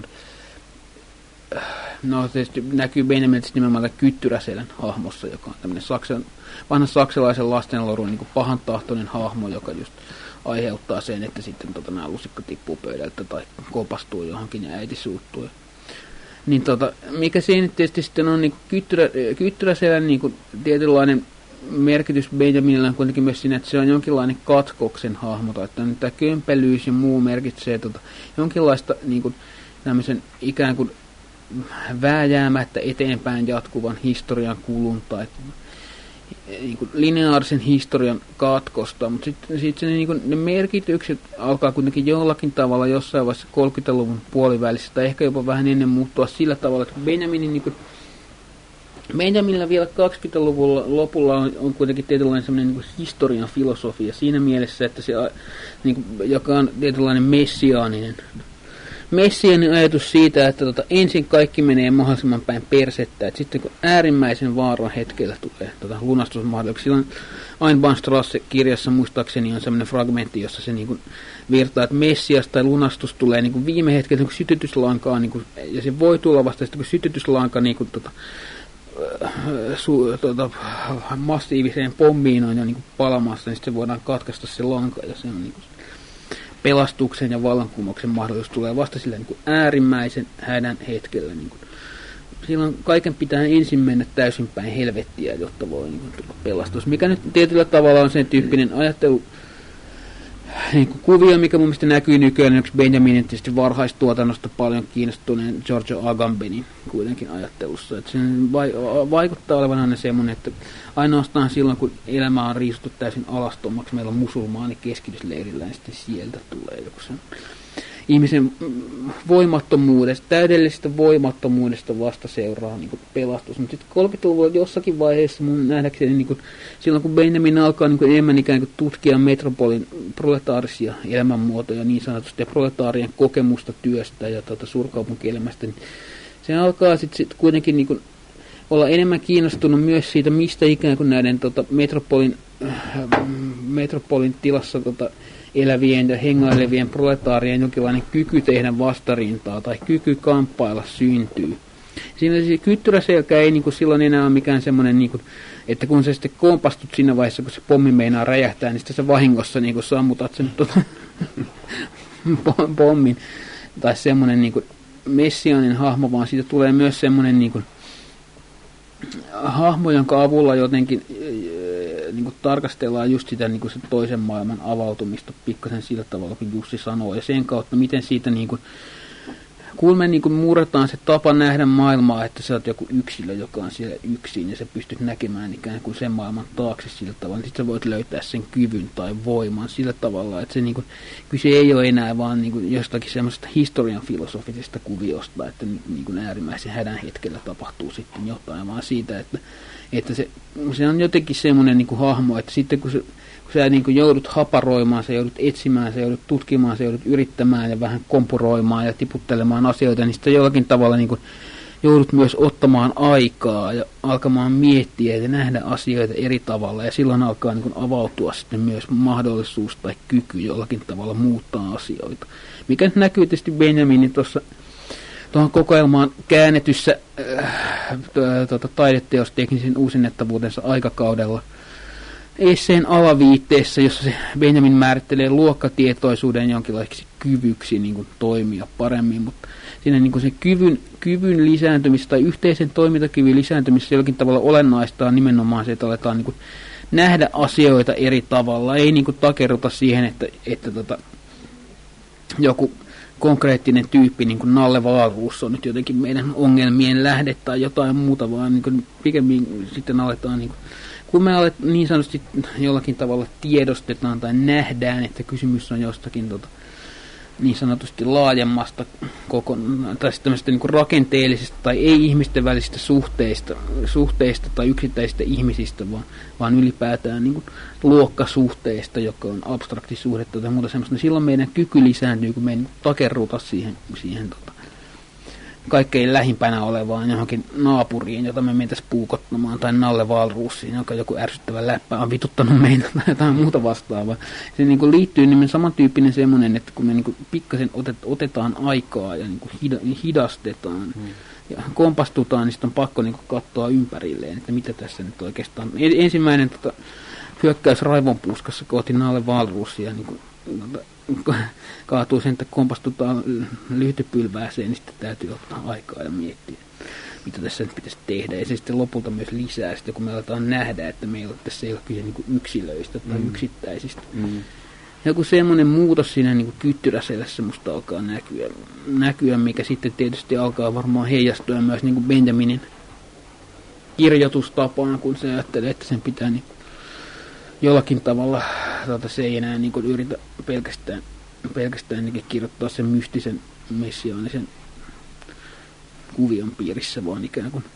no tietysti näkyy Benjamin nimenomaan Kyttyräselän hahmossa, joka on tämmöinen saksan, vanhan saksalaisen lastenlorun niin kuin pahantahtoinen hahmo, joka just aiheuttaa sen, että sitten tota, nämä lusikka tippuu pöydältä tai kopastuu johonkin ja äiti suuttuu. Niin tota, mikä siinä tietysti sitten on niin Kyttyrä, Kyttyräselän niin kuin tietynlainen merkitys Benjaminilla on kuitenkin myös siinä, että se on jonkinlainen katkoksen hahmo, tai että tämä kömpelyys ja muu merkitsee tota, jonkinlaista niin kuin, tämmöisen ikään kuin vääjäämättä eteenpäin jatkuvan historian kulun tai niin kuin lineaarisen historian katkosta, mutta sitten sit niin ne merkitykset alkaa kuitenkin jollakin tavalla jossain vaiheessa kolmekymmentäluvun puolivälissä tai ehkä jopa vähän ennen muuttua sillä tavalla, että Benjaminin niin kuin, Benjaminilla vielä kaksikymmentäluvulla lopulla on, on kuitenkin tietynlainen semmoinen niin historian filosofia siinä mielessä, että se, niin kuin, joka on tietynlainen messiaaninen Messianin ajatus siitä, että tota, ensin kaikki menee mahdollisimman päin persettä, että sitten kun äärimmäisen vaaran hetkellä tulee tota, lunastusmahdollisuus. Silloin Einbahnstrasse-kirjassa muistaakseni on sellainen fragmentti, jossa se niin kuin virtaa, että Messias tai lunastus tulee niin kuin viime hetkellä niin kuin sytytyslankaa, niin kuin, ja se voi tulla vasta sitten, kun sytytyslanka niin kuin, tota, su, tota, massiiviseen pommiin on jo niin kuin palamassa, niin sitten voidaan katkaista se lanka, ja se on niin kuin pelastuksen ja vallankumouksen mahdollisuus tulee vasta sillä niin kuin äärimmäisen hädän hetkellä. Niin kuin. Silloin kaiken pitää ensin mennä täysin päin helvettiä, jotta voi niin kuin, tulla pelastus. Mikä nyt tietyllä tavalla on sen tyyppinen ajattelu, niin kuin kuvio, mikä mun mielestä näkyy nykyään, yksi Benjaminin tietysti varhaistuotannosta paljon kiinnostuneen Giorgio Agambenin kuitenkin ajattelussa. Että se vaikuttaa olevan aina semmoinen, että ainoastaan silloin, kun elämä on riisuttu täysin alastomaksi, meillä on musulmaani keskitysleirillä, ja sitten sieltä tulee joku sen ihmisen voimattomuudesta, täydellisestä voimattomuudesta vasta seuraa niin kuin pelastus. Mutta sitten kolmekymmentäluvulla jossakin vaiheessa mun nähdäkseni, niin kuin, silloin kun Benjamin alkaa niin kuin enemmän ikään kuin tutkia metropolin proletaarisia elämänmuotoja niin sanotusti ja proletaarien kokemusta työstä ja tuota, suurkaupunkielämästä, niin se alkaa sitten sit kuitenkin niin kuin olla enemmän kiinnostunut myös siitä, mistä ikään kuin näiden tota, metropolin, äh, metropolin tilassa tota, elävien ja hengailevien proletaarien jonkinlainen kyky tehdä vastarintaa tai kyky kamppailla syntyy. Siinä se kyttyräselkä ei niin kuin silloin enää ole mikään semmoinen, niin kuin, että kun sä sitten kompastut siinä vaiheessa, kun se pommi meinaa räjähtää, niin sitten sä vahingossa niin kuin sammutat sen tota, pommin. Tai semmoinen niin kuin messiaanin hahmo, vaan siitä tulee myös semmoinen niin kuin hahmo, jonka avulla jotenkin niin kuin tarkastellaan just sitä niin kuin se toisen maailman avautumista pikkasen sillä tavalla, kun Jussi sanoo, ja sen kautta, miten siitä niin kuin, kun me niin kuin murretaan se tapa nähdä maailmaa, että sä oot joku yksilö, joka on siellä yksin, ja sä pystyt näkemään ikään kuin sen maailman taakse sillä tavalla, niin sit sä voit löytää sen kyvyn tai voiman sillä tavalla, että se niin kuin, kyse ei ole enää vaan niin kuin jostakin semmoisesta historian filosofisesta kuviosta, että niin kuin äärimmäisen hädän hetkellä tapahtuu sitten jotain, vaan siitä, että, että se, se on jotenkin semmoinen niin kuin hahmo, että sitten kun se kun sä niin kuin joudut haparoimaan, sä joudut etsimään, sä joudut tutkimaan, sä joudut yrittämään ja vähän kompuroimaan ja tiputtelemaan asioita, niin sitten jollakin tavalla niin kuin joudut myös ottamaan aikaa ja alkamaan miettiä ja nähdä asioita eri tavalla. Ja silloin alkaa niin kuin avautua sitten myös mahdollisuus tai kyky jollakin tavalla muuttaa asioita. Mikä nyt näkyy tietysti Benjaminin tuossa tuohon kokoelmaan käännetyssä äh, tuota, taideteos teknisen uusinnettavuutensa aikakaudella. Esseen alaviitteessä, jossa se Benjamin määrittelee luokkatietoisuuden jonkinlaiseksi kyvyksi niin kuin toimia paremmin, mutta siinä niin kuin se kyvyn, kyvyn lisääntymistä tai yhteisen toimintakyvyn lisääntymistä jollakin tavalla olennaista on nimenomaan se, että aletaan niin kuin nähdä asioita eri tavalla, ei niin kuin takerruta siihen, että, että tota, joku konkreettinen tyyppi, niin kuin Nalle Wahlroos on nyt jotenkin meidän ongelmien lähde tai jotain muuta, vaan niin kuin pikemmin sitten aletaan niin kuin kun me alet, niin sanotusti jollakin tavalla tiedostetaan tai nähdään, että kysymys on jostakin tota, niin sanotusti laajemmasta kokonaan, tai tämmöistä niin kuin rakenteellisesta tai ei ihmisten välisistä suhteista, suhteista tai yksittäisistä ihmisistä, vaan, vaan ylipäätään niin kuin luokkasuhteista, joka on abstrakti suhde tai muuta semmoista, niin silloin meidän kyky lisääntyy, kun me ei takerruta siihen, siihen tota, kaikkein lähimpänä olevaan johonkin naapuriin, jota me mentäisiin puukottamaan, tai Nalle Wahlroosiin, joka joku ärsyttävä läppä on vituttanut meitä tai jotain muuta vastaavaa. Se niin kuin liittyy niin samantyyppinen semmoinen, että kun me niin kuin pikkasen otet, otetaan aikaa ja niin kuin hidastetaan hmm. ja kompastutaan, niin sitten on pakko niin kuin katsoa ympärilleen, että mitä tässä nyt oikeastaan. Ensimmäinen tota, hyökkäys raivonpuuskassa kohti Nalle Wahlroosia, niin kuin, kaatuu sen, että kompastutaan lyhtypylvääseen, niin sitten täytyy ottaa aikaa ja miettiä. mitä tässä nyt pitäisi tehdä. Ja se sitten lopulta myös lisää sitä, kun me aletaan nähdä, että meillä tässä ei ole kyse niin kuin yksilöistä tai mm. yksittäisistä. Mm. Joku semmoinen muutos siinä niin kuin kyttyräselässä musta alkaa näkyä, näkyä, mikä sitten tietysti alkaa varmaan heijastua myös niin kuin Benjaminin kirjoitustapaan, kun se ajattelee, että sen pitää niin jollakin tavalla, tuota, se ei enää niin kuin yritä pelkästään, pelkästään niin kirjoittaa sen mystisen messiaanisen kuvion piirissä, vaan ikään kuin.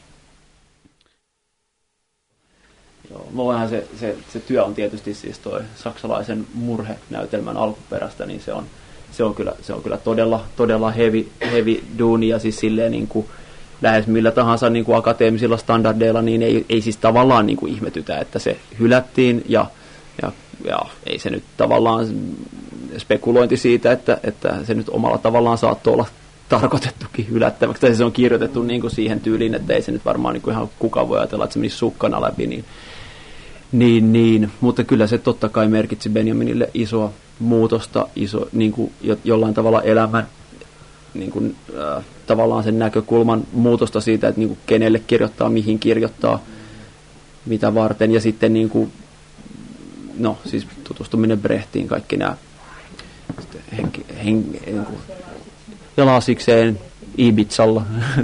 Joo, mullahan se, se, se työ on tietysti siis toi saksalaisen murhenäytelmän alkuperästä, niin se on, se on kyllä, se on kyllä todella, todella heavy, heavy duuni, ja siis silleen niin kuin lähes millä tahansa niin kuin akateemisilla standardeilla, niin ei, ei siis tavallaan niin kuin ihmetytä, että se hylättiin, ja, ja, ja ei se nyt tavallaan spekulointi siitä, että, että se nyt omalla tavallaan saattoi olla tarkoitettukin hylättäväksi, tai se on kirjoitettu niin kuin siihen tyyliin, että ei se nyt varmaan niin kuin ihan kukaan voi ajatella, että se menisi sukkana läpi, niin, niin, niin. Mutta kyllä se totta kai merkitsi Benjaminille isoa muutosta, iso, niin kuin jollain tavalla elämän, niin kuin, äh, tavallaan sen näkökulman muutosta siitä, että niin kuin kenelle kirjoittaa, mihin kirjoittaa, mitä varten, ja sitten niin kuin, no siis tutustuminen Brechtiin, kaikki nämä henki, henki, niin kuin, ja Lasikseen Ibizalla,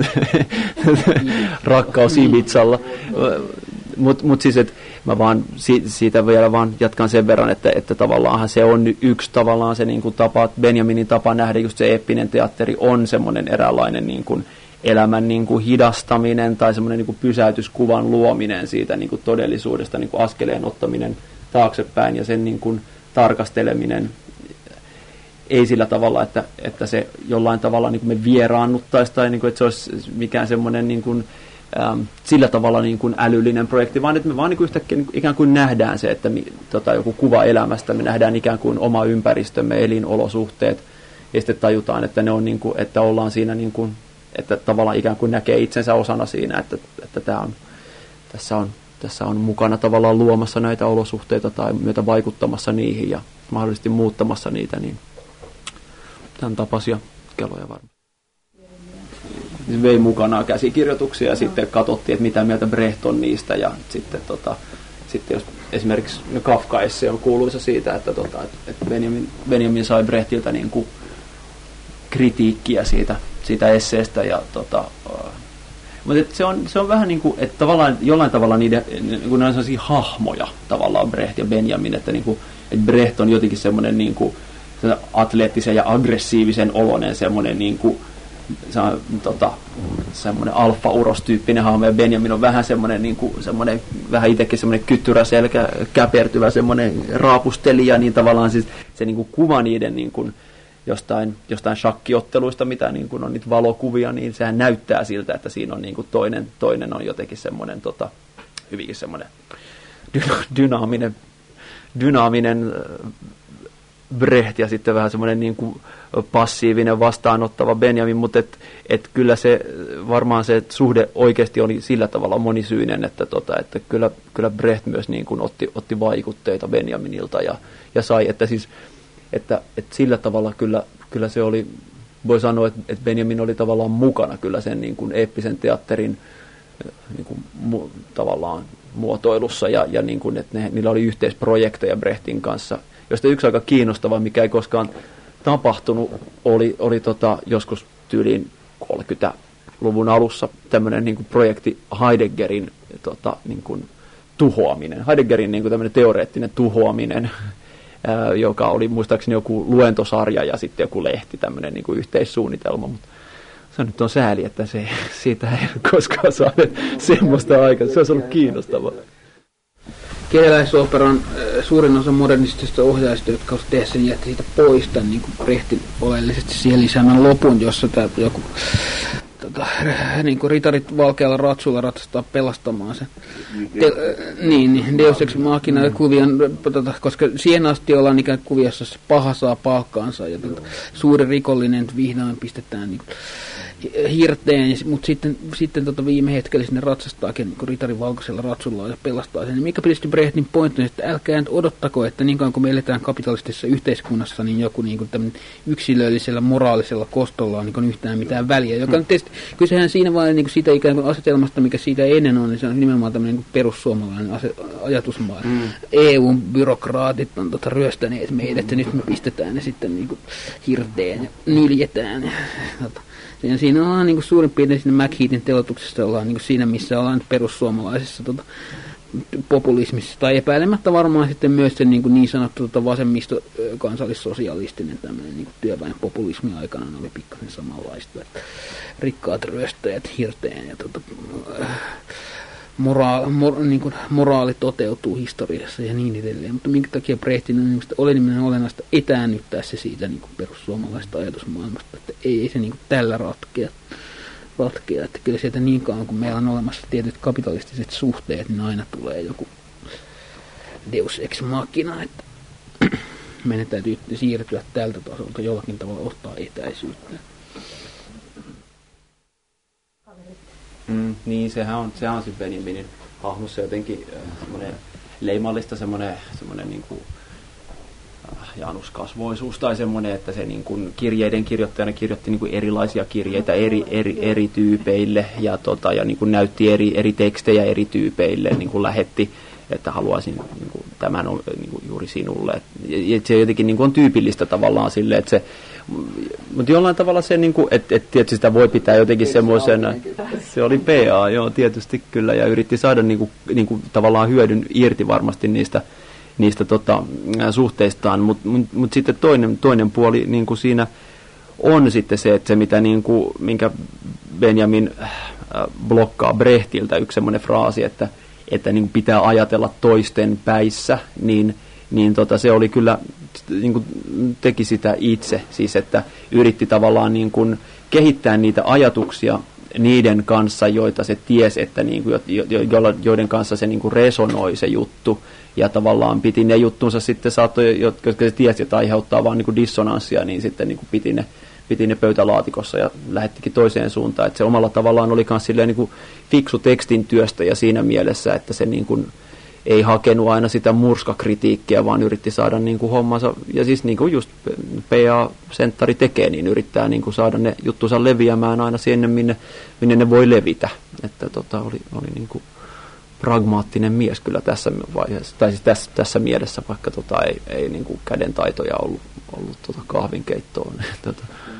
rakkaus Ibizalla, mutta mut siis, että mä vaan siitä vielä vaan jatkan sen verran, että, että tavallaan se on yksi tavallaan se niin kuin tapa, Benjaminin tapa nähdä just se eeppinen teatteri on semmoinen eräänlainen niin kuin elämän niin kuin hidastaminen tai semmoinen niin kuin pysäytyskuvan luominen siitä niin kuin todellisuudesta, niin kuin askeleen ottaminen taaksepäin ja sen niin kuin tarkasteleminen. Ei sillä tavalla, että, että se jollain tavalla niin kuin me vieraannuttaisiin tai niin kuin, että se olisi mikään semmoinen niin kuin, ähm, sillä tavalla niin kuin älyllinen projekti, vaan että me vaan niin kuin yhtäkkiä niin kuin ikään kuin nähdään se, että mi, tota, joku kuva elämästä, me nähdään ikään kuin oma ympäristömme, elinolosuhteet, ja sitten tajutaan, että, ne on niin kuin, että ollaan siinä, niin kuin, että tavallaan ikään kuin näkee itsensä osana siinä, että, että tämä on, tässä, on, tässä on mukana tavallaan luomassa näitä olosuhteita tai myötä vaikuttamassa niihin ja mahdollisesti muuttamassa niitä, niin tämän tapaisia kelloja varmaan. Vei mukanaan käsikirjoituksia ja sitten katsottiin, että mitä mieltä Brecht on niistä. Ja sitten, tota, sitten jos esimerkiksi Kafka-esse on kuuluisa siitä, että, tota, että Benjamin, Benjamin sai Brechtiltä niin kuin kritiikkiä siitä, siitä esseestä. Ja, tota, mutta se on, se on vähän niin kuin, että tavallaan, jollain tavalla niiden, kun ne on sellaisia hahmoja, tavallaan Brecht ja Benjamin, että, niin kuin, että Brecht on jotenkin semmoinen niin kuin atleettisen ja aggressiivisen oloinen semmoinen niin kuin se on, tota, semmoinen alfa-uros-tyyppinen hahmo, ja Benjamin on vähän semmoinen, niin kuin, semmoinen vähän itsekin semmoinen kyttyräselkä, käpertyvä, semmoinen raapustelija, niin tavallaan siis se niin kuin kuva niiden niin kuin jostain, jostain shakkiotteluista, mitä niin kuin on niitä valokuvia, niin sehän näyttää siltä, että siinä on niin kuin toinen, toinen on jotenkin semmoinen tota, hyvinkin semmoinen dyna- dynaaminen, dynaaminen Brecht ja sitten vähän semmoinen niin kuin passiivinen vastaanottava Benjamin, mutta et, et kyllä se varmaan se suhde oikeasti oli sillä tavalla monisyinen, että, tota, että kyllä, kyllä Brecht myös niin kuin otti, otti vaikutteita Benjaminilta ja, ja sai, että, siis, että, että sillä tavalla kyllä, kyllä se oli, voi sanoa, että, että Benjamin oli tavallaan mukana kyllä sen niin kuin eeppisen teatterin niin kuin, mu, tavallaan muotoilussa ja, ja niin kuin, että ne, niillä oli yhteisprojekteja Brechtin kanssa, josta yksi aika kiinnostava, mikä ei koskaan tapahtunut, oli, oli tota, joskus tyyliin kolmekymmentäluvun alussa tämmöinen niin kuin projekti Heideggerin tota, niin kuin tuhoaminen. Heideggerin niin kuin tämmöinen teoreettinen tuhoaminen, ää, joka oli muistaakseni joku luentosarja ja sitten joku lehti, tämmöinen niin kuin yhteissuunnitelma, mutta se nyt on sääli, että se, siitä ei koskaan saada semmoista aikaa. Se olisi ollut kiinnostavaa. Keeläisoperan suurin osa modernistisista ohjaajista, jotka olisivat tehdä sen, jätti siitä pois tämän niin kuin Brechtin oleellisesti siihen lisäämään lopun, jossa tämä joku tota, niin kuin ritarit valkealla ratsulla ratsastaa pelastamaan sen. Te, niin, niin, Deus Ex Machina kuvion, tota, koska siihen asti ollaan ikään kuviossa se paha saa palkkaansa ja tota, suuri rikollinen vihdoin pistetään niin kuin hirteen, mutta sitten, sitten tota viime hetkellä sinne ratsastaakin niin ritarin valkoisella ratsulla ja pelastaa sen. Mikä pitäisi Brehtin pointti on, että älkää nyt odottako, että niin kauan kun me eletään kapitalistisessa yhteiskunnassa, niin joku niin kuin yksilöllisellä moraalisella kostolla on niin yhtään mitään väliä. Joka hmm. tietysti, kysehän siinä vaan niin siitä ikään kuin asetelmasta, mikä siitä ennen on, niin se on nimenomaan tämmöinen niin perussuomalainen ase- ajatusmaa. Hmm. E U-byrokraatit on tota ryöstäneet meidät, että nyt me pistetään ne sitten niin kuin hirteen ja nyljetään. Ja, tota. Siinä ollaan niin kuin suurin piirtein siinä McHeatin telotuksessa ollaan niin kuin siinä, missä ollaan perussuomalaisessa tota, populismissa. Tai epäilemättä varmaan sitten myös se niin, kuin niin sanottu tota, vasemmisto kansallissosialistinen tämmöinen niin kuin työväen populismi aikana oli pikkasen samanlaista. Että rikkaat ryöstäjät hirteen ja tota, Moraali, mor, niin kuin, moraali toteutuu historiassa ja niin edelleen. Mutta minkä takia Brehtin on niin oli nimenomaan olennaista etäännyttää se siitä niin kuin perussuomalaista ajatusmaailmasta, että ei, ei se niin kuin tällä ratkea, ratkea. Että kyllä sieltä niin kauan, kun meillä on olemassa tietyt kapitalistiset suhteet, niin aina tulee joku deus ex machina, että meidän täytyy siirtyä tältä tasolta jollakin tavalla ottaa etäisyyttä. Mm, niin, sehän on, sehän on se Benjaminin hahmossa jotenkin äh, semmoinen leimallista semmoinen, semmoinen niin kuin äh, januskasvoisuus tai semmoinen, että se niin kuin kirjeiden kirjoittajana kirjoitti niin kuin erilaisia kirjeitä eri, eri, eri tyypeille ja, tota, ja niin kuin näytti eri, eri tekstejä eri tyypeille, niin kuin lähetti, että haluaisin niin kuin, tämän on, niin kuin, juuri sinulle. Ja se jotenkin niin kuin on tyypillistä tavallaan silleen, että se mutta jollain tavalla se, niin kuin, että et, tietysti sitä voi pitää jotenkin semmoisena, se oli P A, joo, tietysti kyllä, ja yritti saada niin kuin, niin kuin, tavallaan hyödyn irti varmasti niistä, niistä tota, suhteistaan, mutta mut, mut sitten toinen, toinen puoli niin kuin siinä on sitten se, että se mitä, niin kuin, minkä Benjamin äh, blokkaa Brehtiltä, yksi semmoinen fraasi, että, että niin kuin pitää ajatella toisten päissä, niin niin tota, se oli kyllä, niin kuin teki sitä itse, siis että yritti tavallaan niin kuin kehittää niitä ajatuksia niiden kanssa, joita se tiesi, että niin kuin, jo, jo, joiden kanssa se niin kuin resonoi se juttu, ja tavallaan piti ne juttunsa sitten saattoi, jotka se tiesi, että aiheuttaa vaan niin kuin dissonanssia, niin sitten niin kuin piti, ne, piti ne pöytälaatikossa ja lähettikin toiseen suuntaan, että se omalla tavallaan oli myös silleen niin kuin fiksu tekstin työstä ja siinä mielessä, että se niin kuin ei hakenut aina sitä murskakritiikkiä, vaan yritti saada niin kuin hommansa, ja siis niin kuin just P A-senttari tekee, niin yrittää niin kuin saada ne juttunsa leviämään aina sinne, minne, minne ne voi levitä. Että tota, oli, oli niin kuin pragmaattinen mies kyllä tässä vaiheessa, tai siis tässä, tässä mielessä, vaikka tota, ei, ei niin kuin kädentaitoja ollut, ollut tota kahvinkeittoon. tota.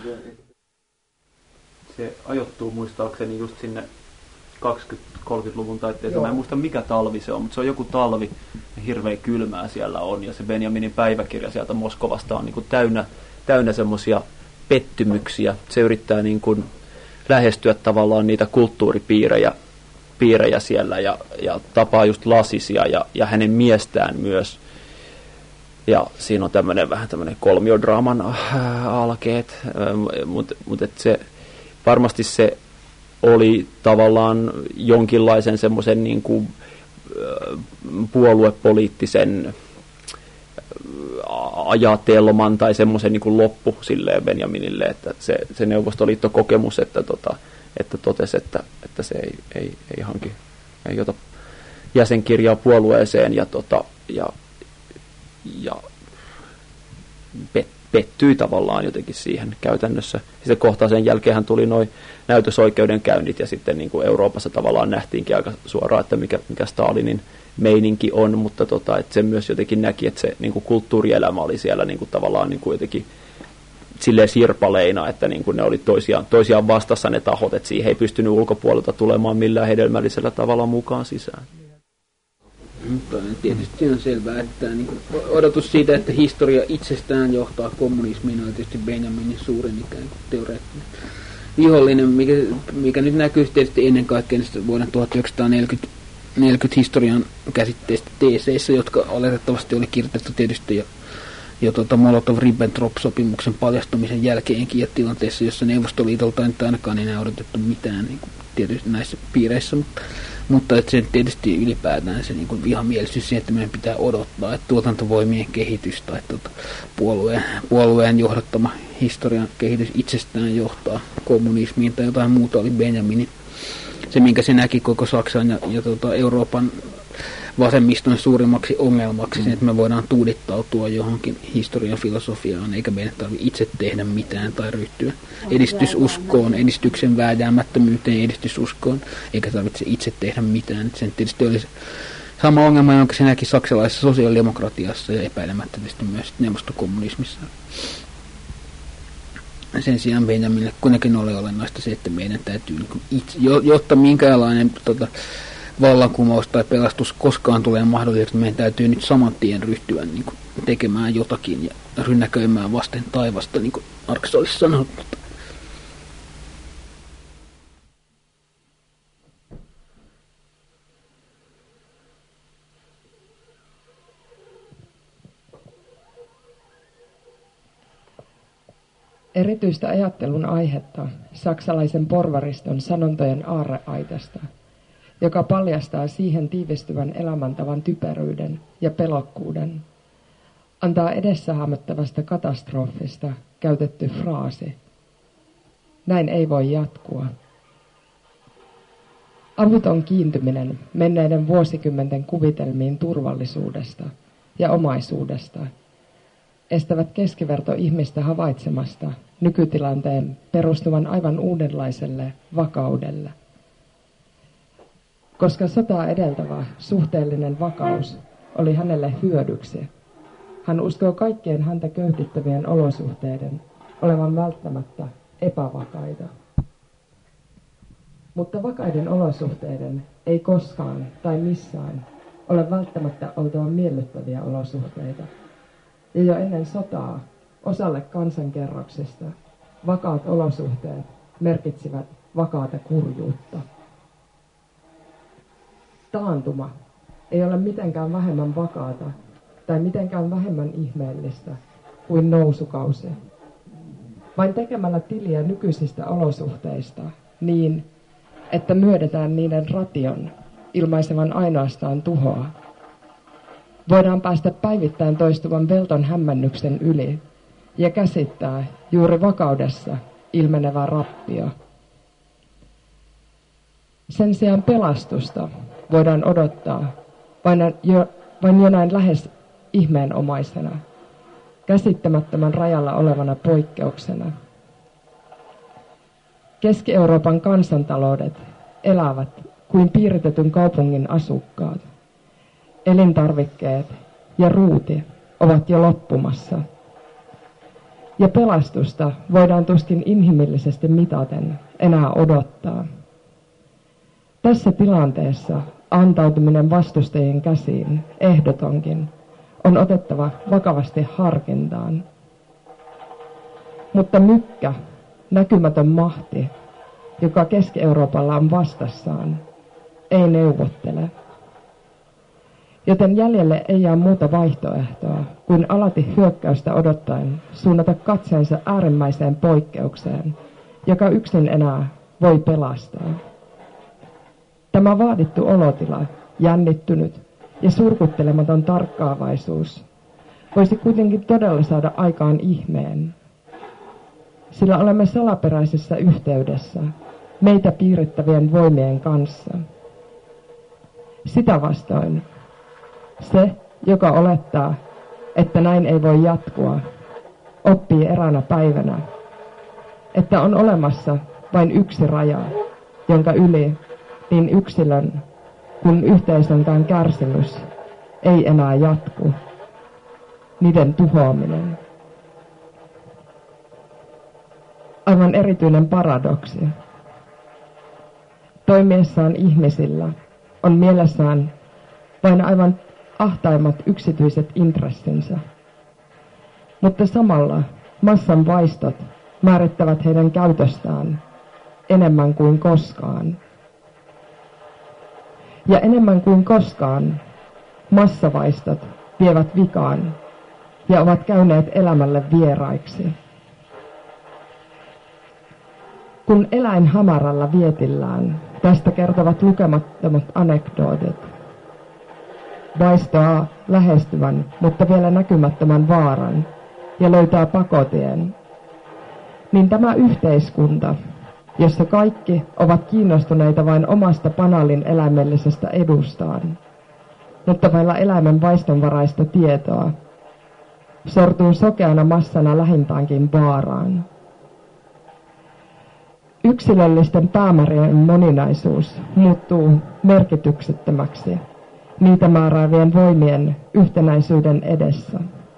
Se ajoittuu muistaakseni just sinne kaksikymmentä-kolmekymmentäluvun taitteeseen. Mä en muista mikä talvi se on, mutta se on joku talvi. Hirveän kylmää siellä on. Ja se Benjaminin päiväkirja sieltä Moskovasta on niin kuin täynnä, täynnä semmoisia pettymyksiä. Se yrittää niin kuin lähestyä tavallaan niitä kulttuuripiirejä piirejä siellä ja, ja tapaa just Lasisia ja, ja hänen miestään myös. Ja siinä on tämmöinen vähän tämmöinen kolmiodraaman äh, alkeet. Äh, mutta mut se varmasti se oli tavallaan jonkinlaisen semmoisen niin kuin puoluepoliittisen ajatelman tai semmoisen niin kuin loppu silleen Benjaminille, että se, se Neuvostoliitto-kokemus, että, tota, että totesi, että, että se ei, ei, ei hanki, ei ota jäsenkirjaa puolueeseen ja, tota, ja, ja pet, pettyi tavallaan jotenkin siihen käytännössä. Sitten kohta sen jälkeen tuli noin näytösoikeudenkäynnit ja sitten niin kuin Euroopassa tavallaan nähtiinkin aika suoraan, että mikä, mikä Stalinin meininki on, mutta tota, että se myös jotenkin näki, että se niin kuin kulttuurielämä oli siellä niin kuin tavallaan niin kuin jotenkin silleen sirpaleina, että niin kuin ne oli toisiaan, toisiaan vastassa ne tahot, että siihen ei pystynyt ulkopuolelta tulemaan millään hedelmällisellä tavalla mukaan sisään. Mutta tietysti on selvää, että niin kuin odotus siitä, että historia itsestään johtaa kommunismiin, on tietysti Benjaminin suurin ikään kuin teoreettinen vihollinen, mikä, mikä nyt näkyy tietysti ennen kaikkea vuoden tuhatyhdeksänsataaneljäkymmentä historian käsitteistä teeseissä, jotka oletettavasti oli kirjoitettu tietysti jo, jo tuota Molotov-Ribbentrop-sopimuksen paljastumisen jälkeenkin ja tilanteessa, jossa Neuvostoliitolta ei nyt ainakaan enää odotettu mitään niin kuin tietysti näissä piireissä, mutta, mutta että se tietysti ylipäätään se niin kuin vihamielisyys siihen, että meidän pitää odottaa, että tuotantovoimien kehitys tai tuota, puolueen, puolueen johdattama historian kehitys itsestään johtaa kommunismiin tai jotain muuta oli Benjaminin. Se, minkä se näki koko Saksan ja, ja tuota, Euroopan vasemmiston suurimmaksi ongelmaksi, mm. että me voidaan tuudittautua johonkin historian filosofiaan, eikä meidän tarvitse itse tehdä mitään tai ryhtyä edistysuskoon, edistyksen vääjäämättömyyteen, edistysuskoon, eikä tarvitse itse tehdä mitään. Sen tietysti oli sama ongelma, jonka se näki saksalaisessa sosiaalidemokratiassa ja epäilemättä tietysti myös neuvostokommunismissa. Sen sijaan Benjaminille kuitenkin oli olennaista se, että meidän täytyy, niin itse, jotta minkäänlainen tota, vallankumous tai pelastus koskaan tulee mahdollisesti, meidän täytyy nyt saman tien ryhtyä niin kuin, tekemään jotakin ja rynnäköimään vasten taivasta, niin kuin Marx olisi sanonut. Erityistä ajattelun aihetta saksalaisen porvariston sanontojen aarreaitasta, joka paljastaa siihen tiivistyvän elämäntavan typeryyden ja pelokkuuden, antaa edessähahmottavasta katastrofista käytetty fraasi. Näin ei voi jatkua. Avuton kiintyminen menneiden vuosikymmenten kuvitelmiin turvallisuudesta ja omaisuudesta estävät keskivertoihmistä havaitsemasta nykytilanteen perustuvan aivan uudenlaiselle vakaudelle. Koska sotaa edeltävä suhteellinen vakaus oli hänelle hyödyksi, hän uskoo kaikkien häntä köyhdyttävien olosuhteiden olevan välttämättä epävakaita. Mutta vakaiden olosuhteiden ei koskaan tai missään ole välttämättä oltava miellyttäviä olosuhteita. Ja jo ennen sotaa osalle kansankerroksesta vakaat olosuhteet merkitsivät vakaata kurjuutta. Taantuma ei ole mitenkään vähemmän vakaata tai mitenkään vähemmän ihmeellistä kuin nousukausi. Vain tekemällä tiliä nykyisistä olosuhteista niin, että myödetään niiden ration ilmaisevan ainoastaan tuhoa, voidaan päästä päivittäin toistuvan velton hämmennyksen yli ja käsittää juuri vakaudessa ilmenevä rappio. Sen sijaan pelastusta voidaan odottaa vain, jo, vain jonain lähes ihmeenomaisena, käsittämättömän rajalla olevana poikkeuksena. Keski-Euroopan kansantaloudet elävät kuin piiritetyn kaupungin asukkaat. Elintarvikkeet ja ruuti ovat jo loppumassa. Ja pelastusta voidaan tuskin inhimillisesti mitaten enää odottaa. Tässä tilanteessa antautuminen vastustajien käsiin, ehdotonkin, on otettava vakavasti harkintaan. Mutta mykkä, näkymätön mahti, joka Keski-Euroopalla on vastassaan, ei neuvottele. Joten jäljelle ei jää muuta vaihtoehtoa kuin alati hyökkäystä odottaen suunnata katseensa äärimmäiseen poikkeukseen, joka yksin enää voi pelastaa. Tämä vaadittu olotila, jännittynyt ja surkuttelematon tarkkaavaisuus voisi kuitenkin todella saada aikaan ihmeen, sillä olemme salaperäisessä yhteydessä meitä piirittävien voimien kanssa. Sitä vastoin se, joka olettaa, että näin ei voi jatkua, oppii eräänä päivänä, että on olemassa vain yksi raja, jonka yli niin yksilön kuin yhteisönkään kärsimys ei enää jatku, niiden tuhoaminen. Aivan erityinen paradoksi. Toimiessaan ihmisillä on mielessään vain aivan ahtaimmat yksityiset intressinsä, mutta samalla massan vaistot määrittävät heidän käytöstään enemmän kuin koskaan. Ja enemmän kuin koskaan massavaistot vievät vikaan ja ovat käyneet elämälle vieraiksi. Kun eläin hamaralla vietillään, tästä kertovat lukemattomat anekdootit. Vaistoaa lähestyvän, mutta vielä näkymättömän vaaran ja löytää pakotien. Niin tämä yhteiskunta, jossa kaikki ovat kiinnostuneita vain omasta banaalin eläimellisestä edustaan, mutta vailla eläimen vaistonvaraista tietoa, sortuu sokeana massana lähintäänkin vaaraan. Yksilöllisten päämäärien moninaisuus muuttuu merkityksettömäksi niitä määräävien voimien yhtenäisyyden edessä.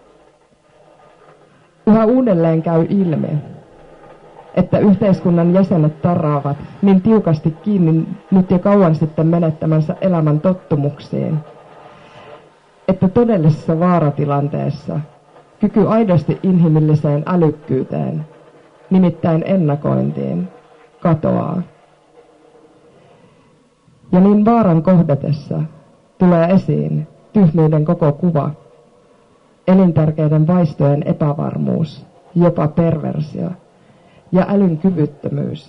Yhä uudelleen käy ilmi, että yhteiskunnan jäsenet tarraavat niin tiukasti kiinni nyt jo kauan sitten menettämänsä elämän tottumuksiin, että todellisessa vaaratilanteessa kyky aidosti inhimilliseen älykkyyteen, nimittäin ennakointiin, katoaa. Ja niin vaaran kohdatessa tulee esiin tyhmyyden koko kuva, elintärkeiden vaistojen epävarmuus, jopa perversio ja älyn kyvyttömyys,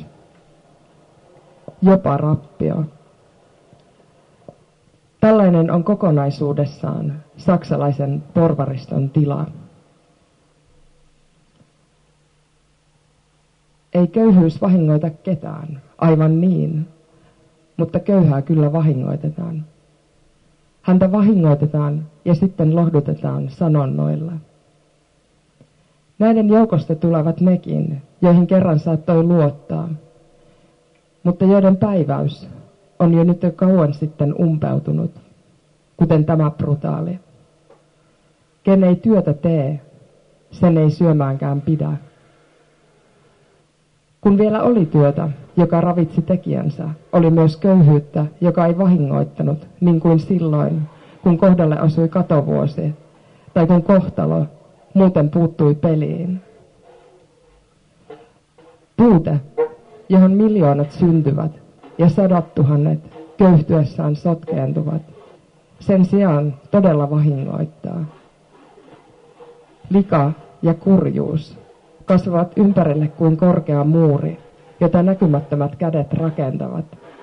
jopa rappio. Tällainen on kokonaisuudessaan saksalaisen porvariston tila. Ei köyhyys vahingoita ketään, aivan niin, mutta köyhää kyllä vahingoitetaan. Häntä vahingoitetaan ja sitten lohdutetaan sanonnoilla. Näiden joukosta tulevat nekin, joihin kerran saattoi luottaa, mutta joiden päiväys on jo nyt jo kauan sitten umpeutunut, kuten tämä brutaali. Ken ei työtä tee, sen ei syömäänkään pidä. Kun vielä oli työtä, joka ravitsi tekijänsä, oli myös köyhyyttä, joka ei vahingoittanut, niin kuin silloin, kun kohdalle osui katovuosi, tai kun kohtalo muuten puuttui peliin. Puute, johon miljoonat syntyvät ja sadat tuhannet köyhtyessään sotkeentuvat, sen sijaan todella vahingoittaa. Lika ja kurjuus kasvavat ympärille kuin korkea muuri, jota näkymättömät kädet rakentavat.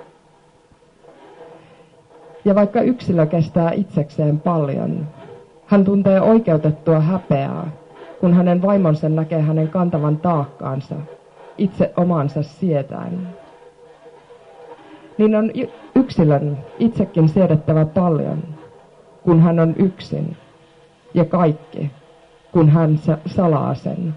Ja vaikka yksilö kestää itsekseen paljon, hän tuntee oikeutettua häpeää, kun hänen vaimonsa näkee hänen kantavan taakkaansa, itse omansa sietäen. Niin on yksilön itsekin siedettävä paljon, kun hän on yksin, ja kaikki, kun hän salaa sen.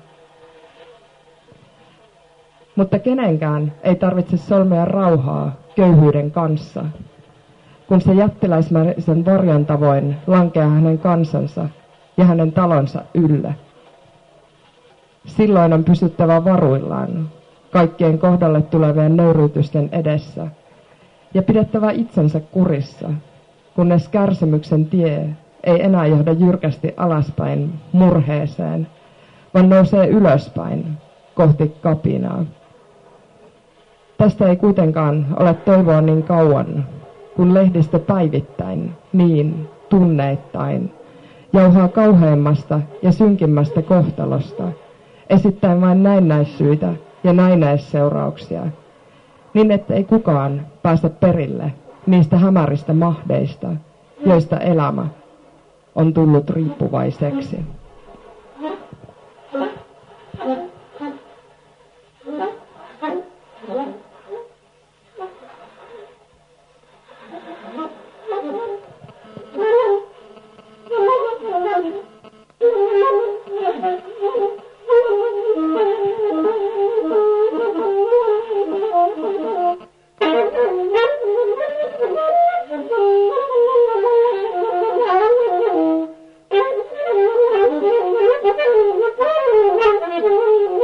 Mutta kenenkään ei tarvitse solmia rauhaa köyhyyden kanssa, kun se jättiläismäisen varjon tavoin lankeaa hänen kansansa ja hänen talonsa ylle. Silloin on pysyttävä varuillaan kaikkien kohdalle tulevien nöyryytysten edessä ja pidettävä itsensä kurissa, kunnes kärsimyksen tie ei enää johda jyrkästi alaspäin murheeseen, vaan nousee ylöspäin kohti kapinaa. Tästä ei kuitenkaan ole toivoa niin kauan, kun lehdistö päivittäin, niin tunneittain, jauhaa kauheimmasta ja synkimmästä kohtalosta, esittäen vain näennäissyitä ja näennäisseurauksia, niin ettei kukaan pääse perille niistä hämäristä mahdeista, joista elämä on tullut riippuvaiseksi. Thank you.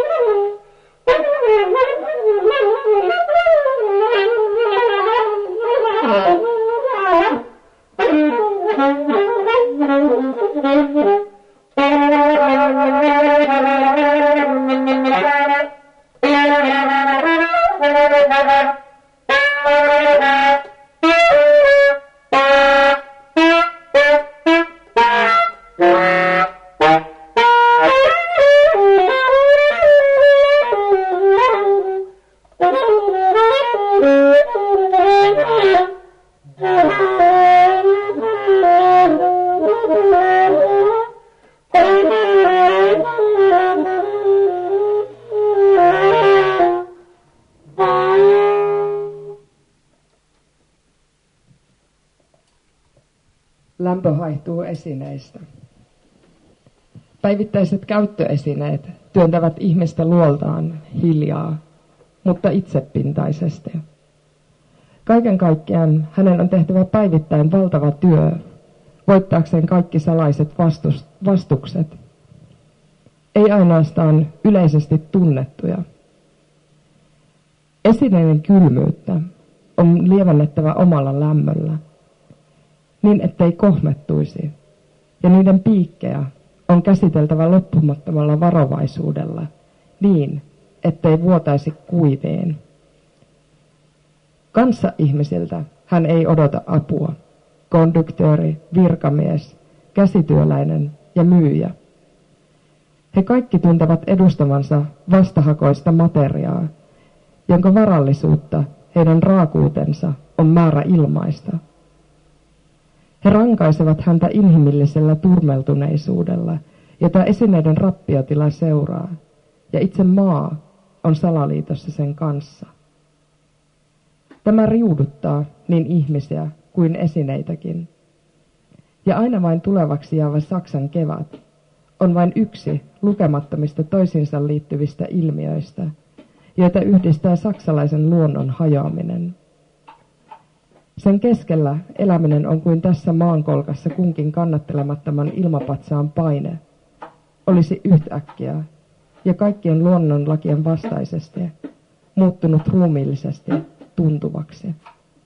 Lämpö haihtuu esineistä. Päivittäiset käyttöesineet työntävät ihmistä luoltaan hiljaa, mutta itsepintaisesti. Kaiken kaikkiaan hänen on tehtävä päivittäin valtava työ, voittaakseen kaikki salaiset vastus, vastukset. Ei ainoastaan yleisesti tunnettuja. Esineiden kylmyyttä on lievennettävä omalla lämmöllä, niin ettei kohmettuisi, ja niiden piikkejä on käsiteltävä loppumattomalla varovaisuudella, niin ettei vuotaisi kuiveen. Kanssaihmisiltä hän ei odota apua. Konduktööri, virkamies, käsityöläinen ja myyjä. He kaikki tuntevat edustavansa vastahakoista materiaa, jonka varallisuutta heidän raakuutensa on määrä ilmaista. He rankaisevat häntä inhimillisellä turmeltuneisuudella, jota esineiden rappiotila seuraa, ja itse maa on salaliitossa sen kanssa. Tämä riuduttaa niin ihmisiä kuin esineitäkin. Ja aina vain tulevaksi jäävä Saksan kevät on vain yksi lukemattomista toisiinsa liittyvistä ilmiöistä, joita yhdistää saksalaisen luonnon hajoaminen. Sen keskellä eläminen on kuin tässä maankolkassa kunkin kannattelemattoman ilmapatsaan paine, olisi yhtäkkiä ja kaikkien luonnonlakien vastaisesti muuttunut ruumiillisesti tuntuvaksi.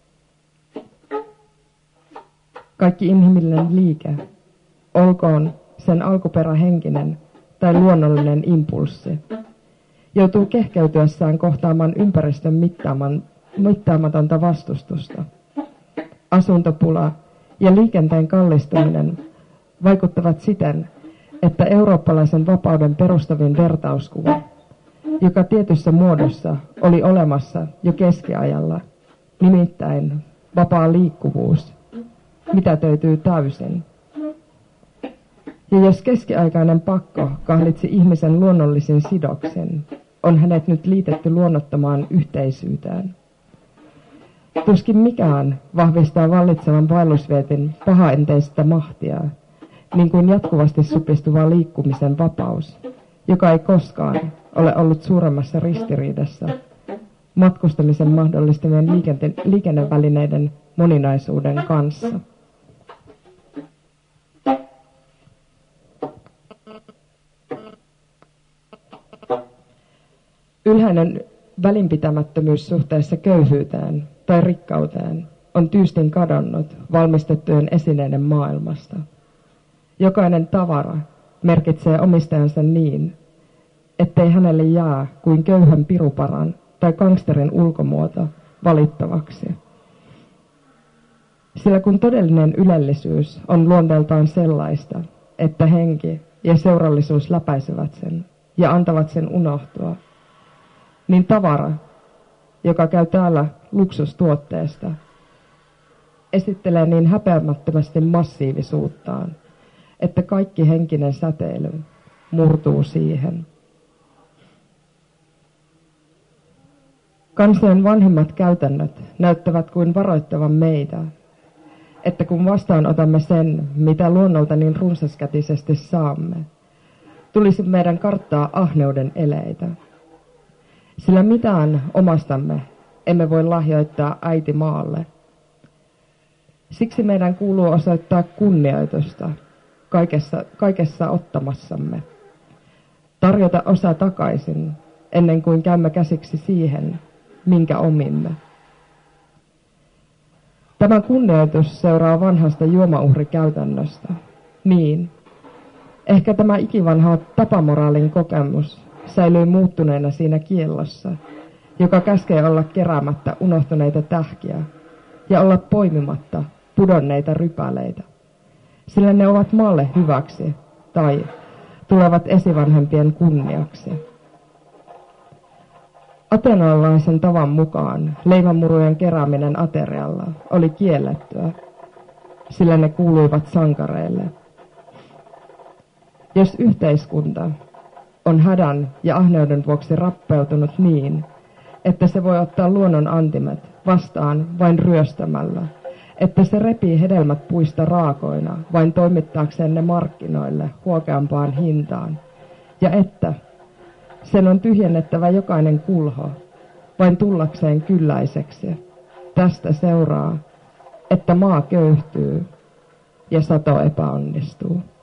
Kaikki inhimillinen liike, olkoon sen alkuperä henkinen tai luonnollinen impulssi, joutuu kehkeytyessään kohtaamaan ympäristön mittaaman, mittaamatonta vastustusta. Asuntopula ja liikenteen kallistuminen vaikuttavat siten, että eurooppalaisen vapauden perustavin vertauskuva, joka tietyssä muodossa oli olemassa jo keskiajalla, nimittäin vapaa liikkuvuus, mitätöityy täysin. Ja jos keskiaikainen pakko kahlitsi ihmisen luonnollisin sidoksen, on hänet nyt liitetty luonnottomaan yhteisyyteen. Tuskin mikään vahvistaa vallitsevan vaellusvietin pahaenteistä mahtia, niin kuin jatkuvasti supistuva liikkumisen vapaus, joka ei koskaan ole ollut suuremmassa ristiriidassa matkustamisen mahdollistavien liikennevälineiden moninaisuuden kanssa. Ylhäinen välinpitämättömyys suhteessa köyhyyteen tai rikkauteen on tyystin kadonnut valmistettujen esineiden maailmasta. Jokainen tavara merkitsee omistajansa niin, ettei hänelle jää kuin köyhän piruparan tai gangsterin ulkomuoto valittavaksi. Sillä kun todellinen ylellisyys on luonteeltaan sellaista, että henki ja seurallisuus läpäisevät sen ja antavat sen unohtua, niin tavara, joka käy täällä luksustuotteesta, esittelee niin häpeämättömästi massiivisuuttaan, että kaikki henkinen säteily murtuu siihen. Kansojen vanhimmat käytännöt näyttävät kuin varoittavan meitä, että kun vastaanotamme sen, mitä luonnolta niin runsaskätisesti saamme, tulisi meidän karttaa ahneuden eleitä. Sillä mitään omastamme emme voi lahjoittaa äiti maalle. Siksi meidän kuuluu osoittaa kunnioitusta kaikessa, kaikessa ottamassamme. Tarjota osa takaisin ennen kuin käymme käsiksi siihen, minkä omimme. Tämä kunnioitus seuraa vanhasta juomauhrikäytännöstä. Niin, ehkä tämä ikivanha tapamoraalin kokemus säilyy muuttuneena siinä kiellossa, joka käskee olla keräämättä unohtuneita tähkiä ja olla poimimatta pudonneita rypäleitä, sillä ne ovat maalle hyväksi tai tulevat esivanhempien kunniaksi. Atenalaisen tavan mukaan leivänmurujen kerääminen aterialla oli kiellettyä, sillä ne kuuluivat sankareille. Jos yhteiskunta on hädän ja ahneuden vuoksi rappeutunut niin, että se voi ottaa luonnon antimet vastaan vain ryöstämällä, että se repii hedelmät puista raakoina, vain toimittaakseen ne markkinoille huokeampaan hintaan, ja että sen on tyhjennettävä jokainen kulho, vain tullakseen kylläiseksi. Tästä seuraa, että maa köyhtyy ja sato epäonnistuu.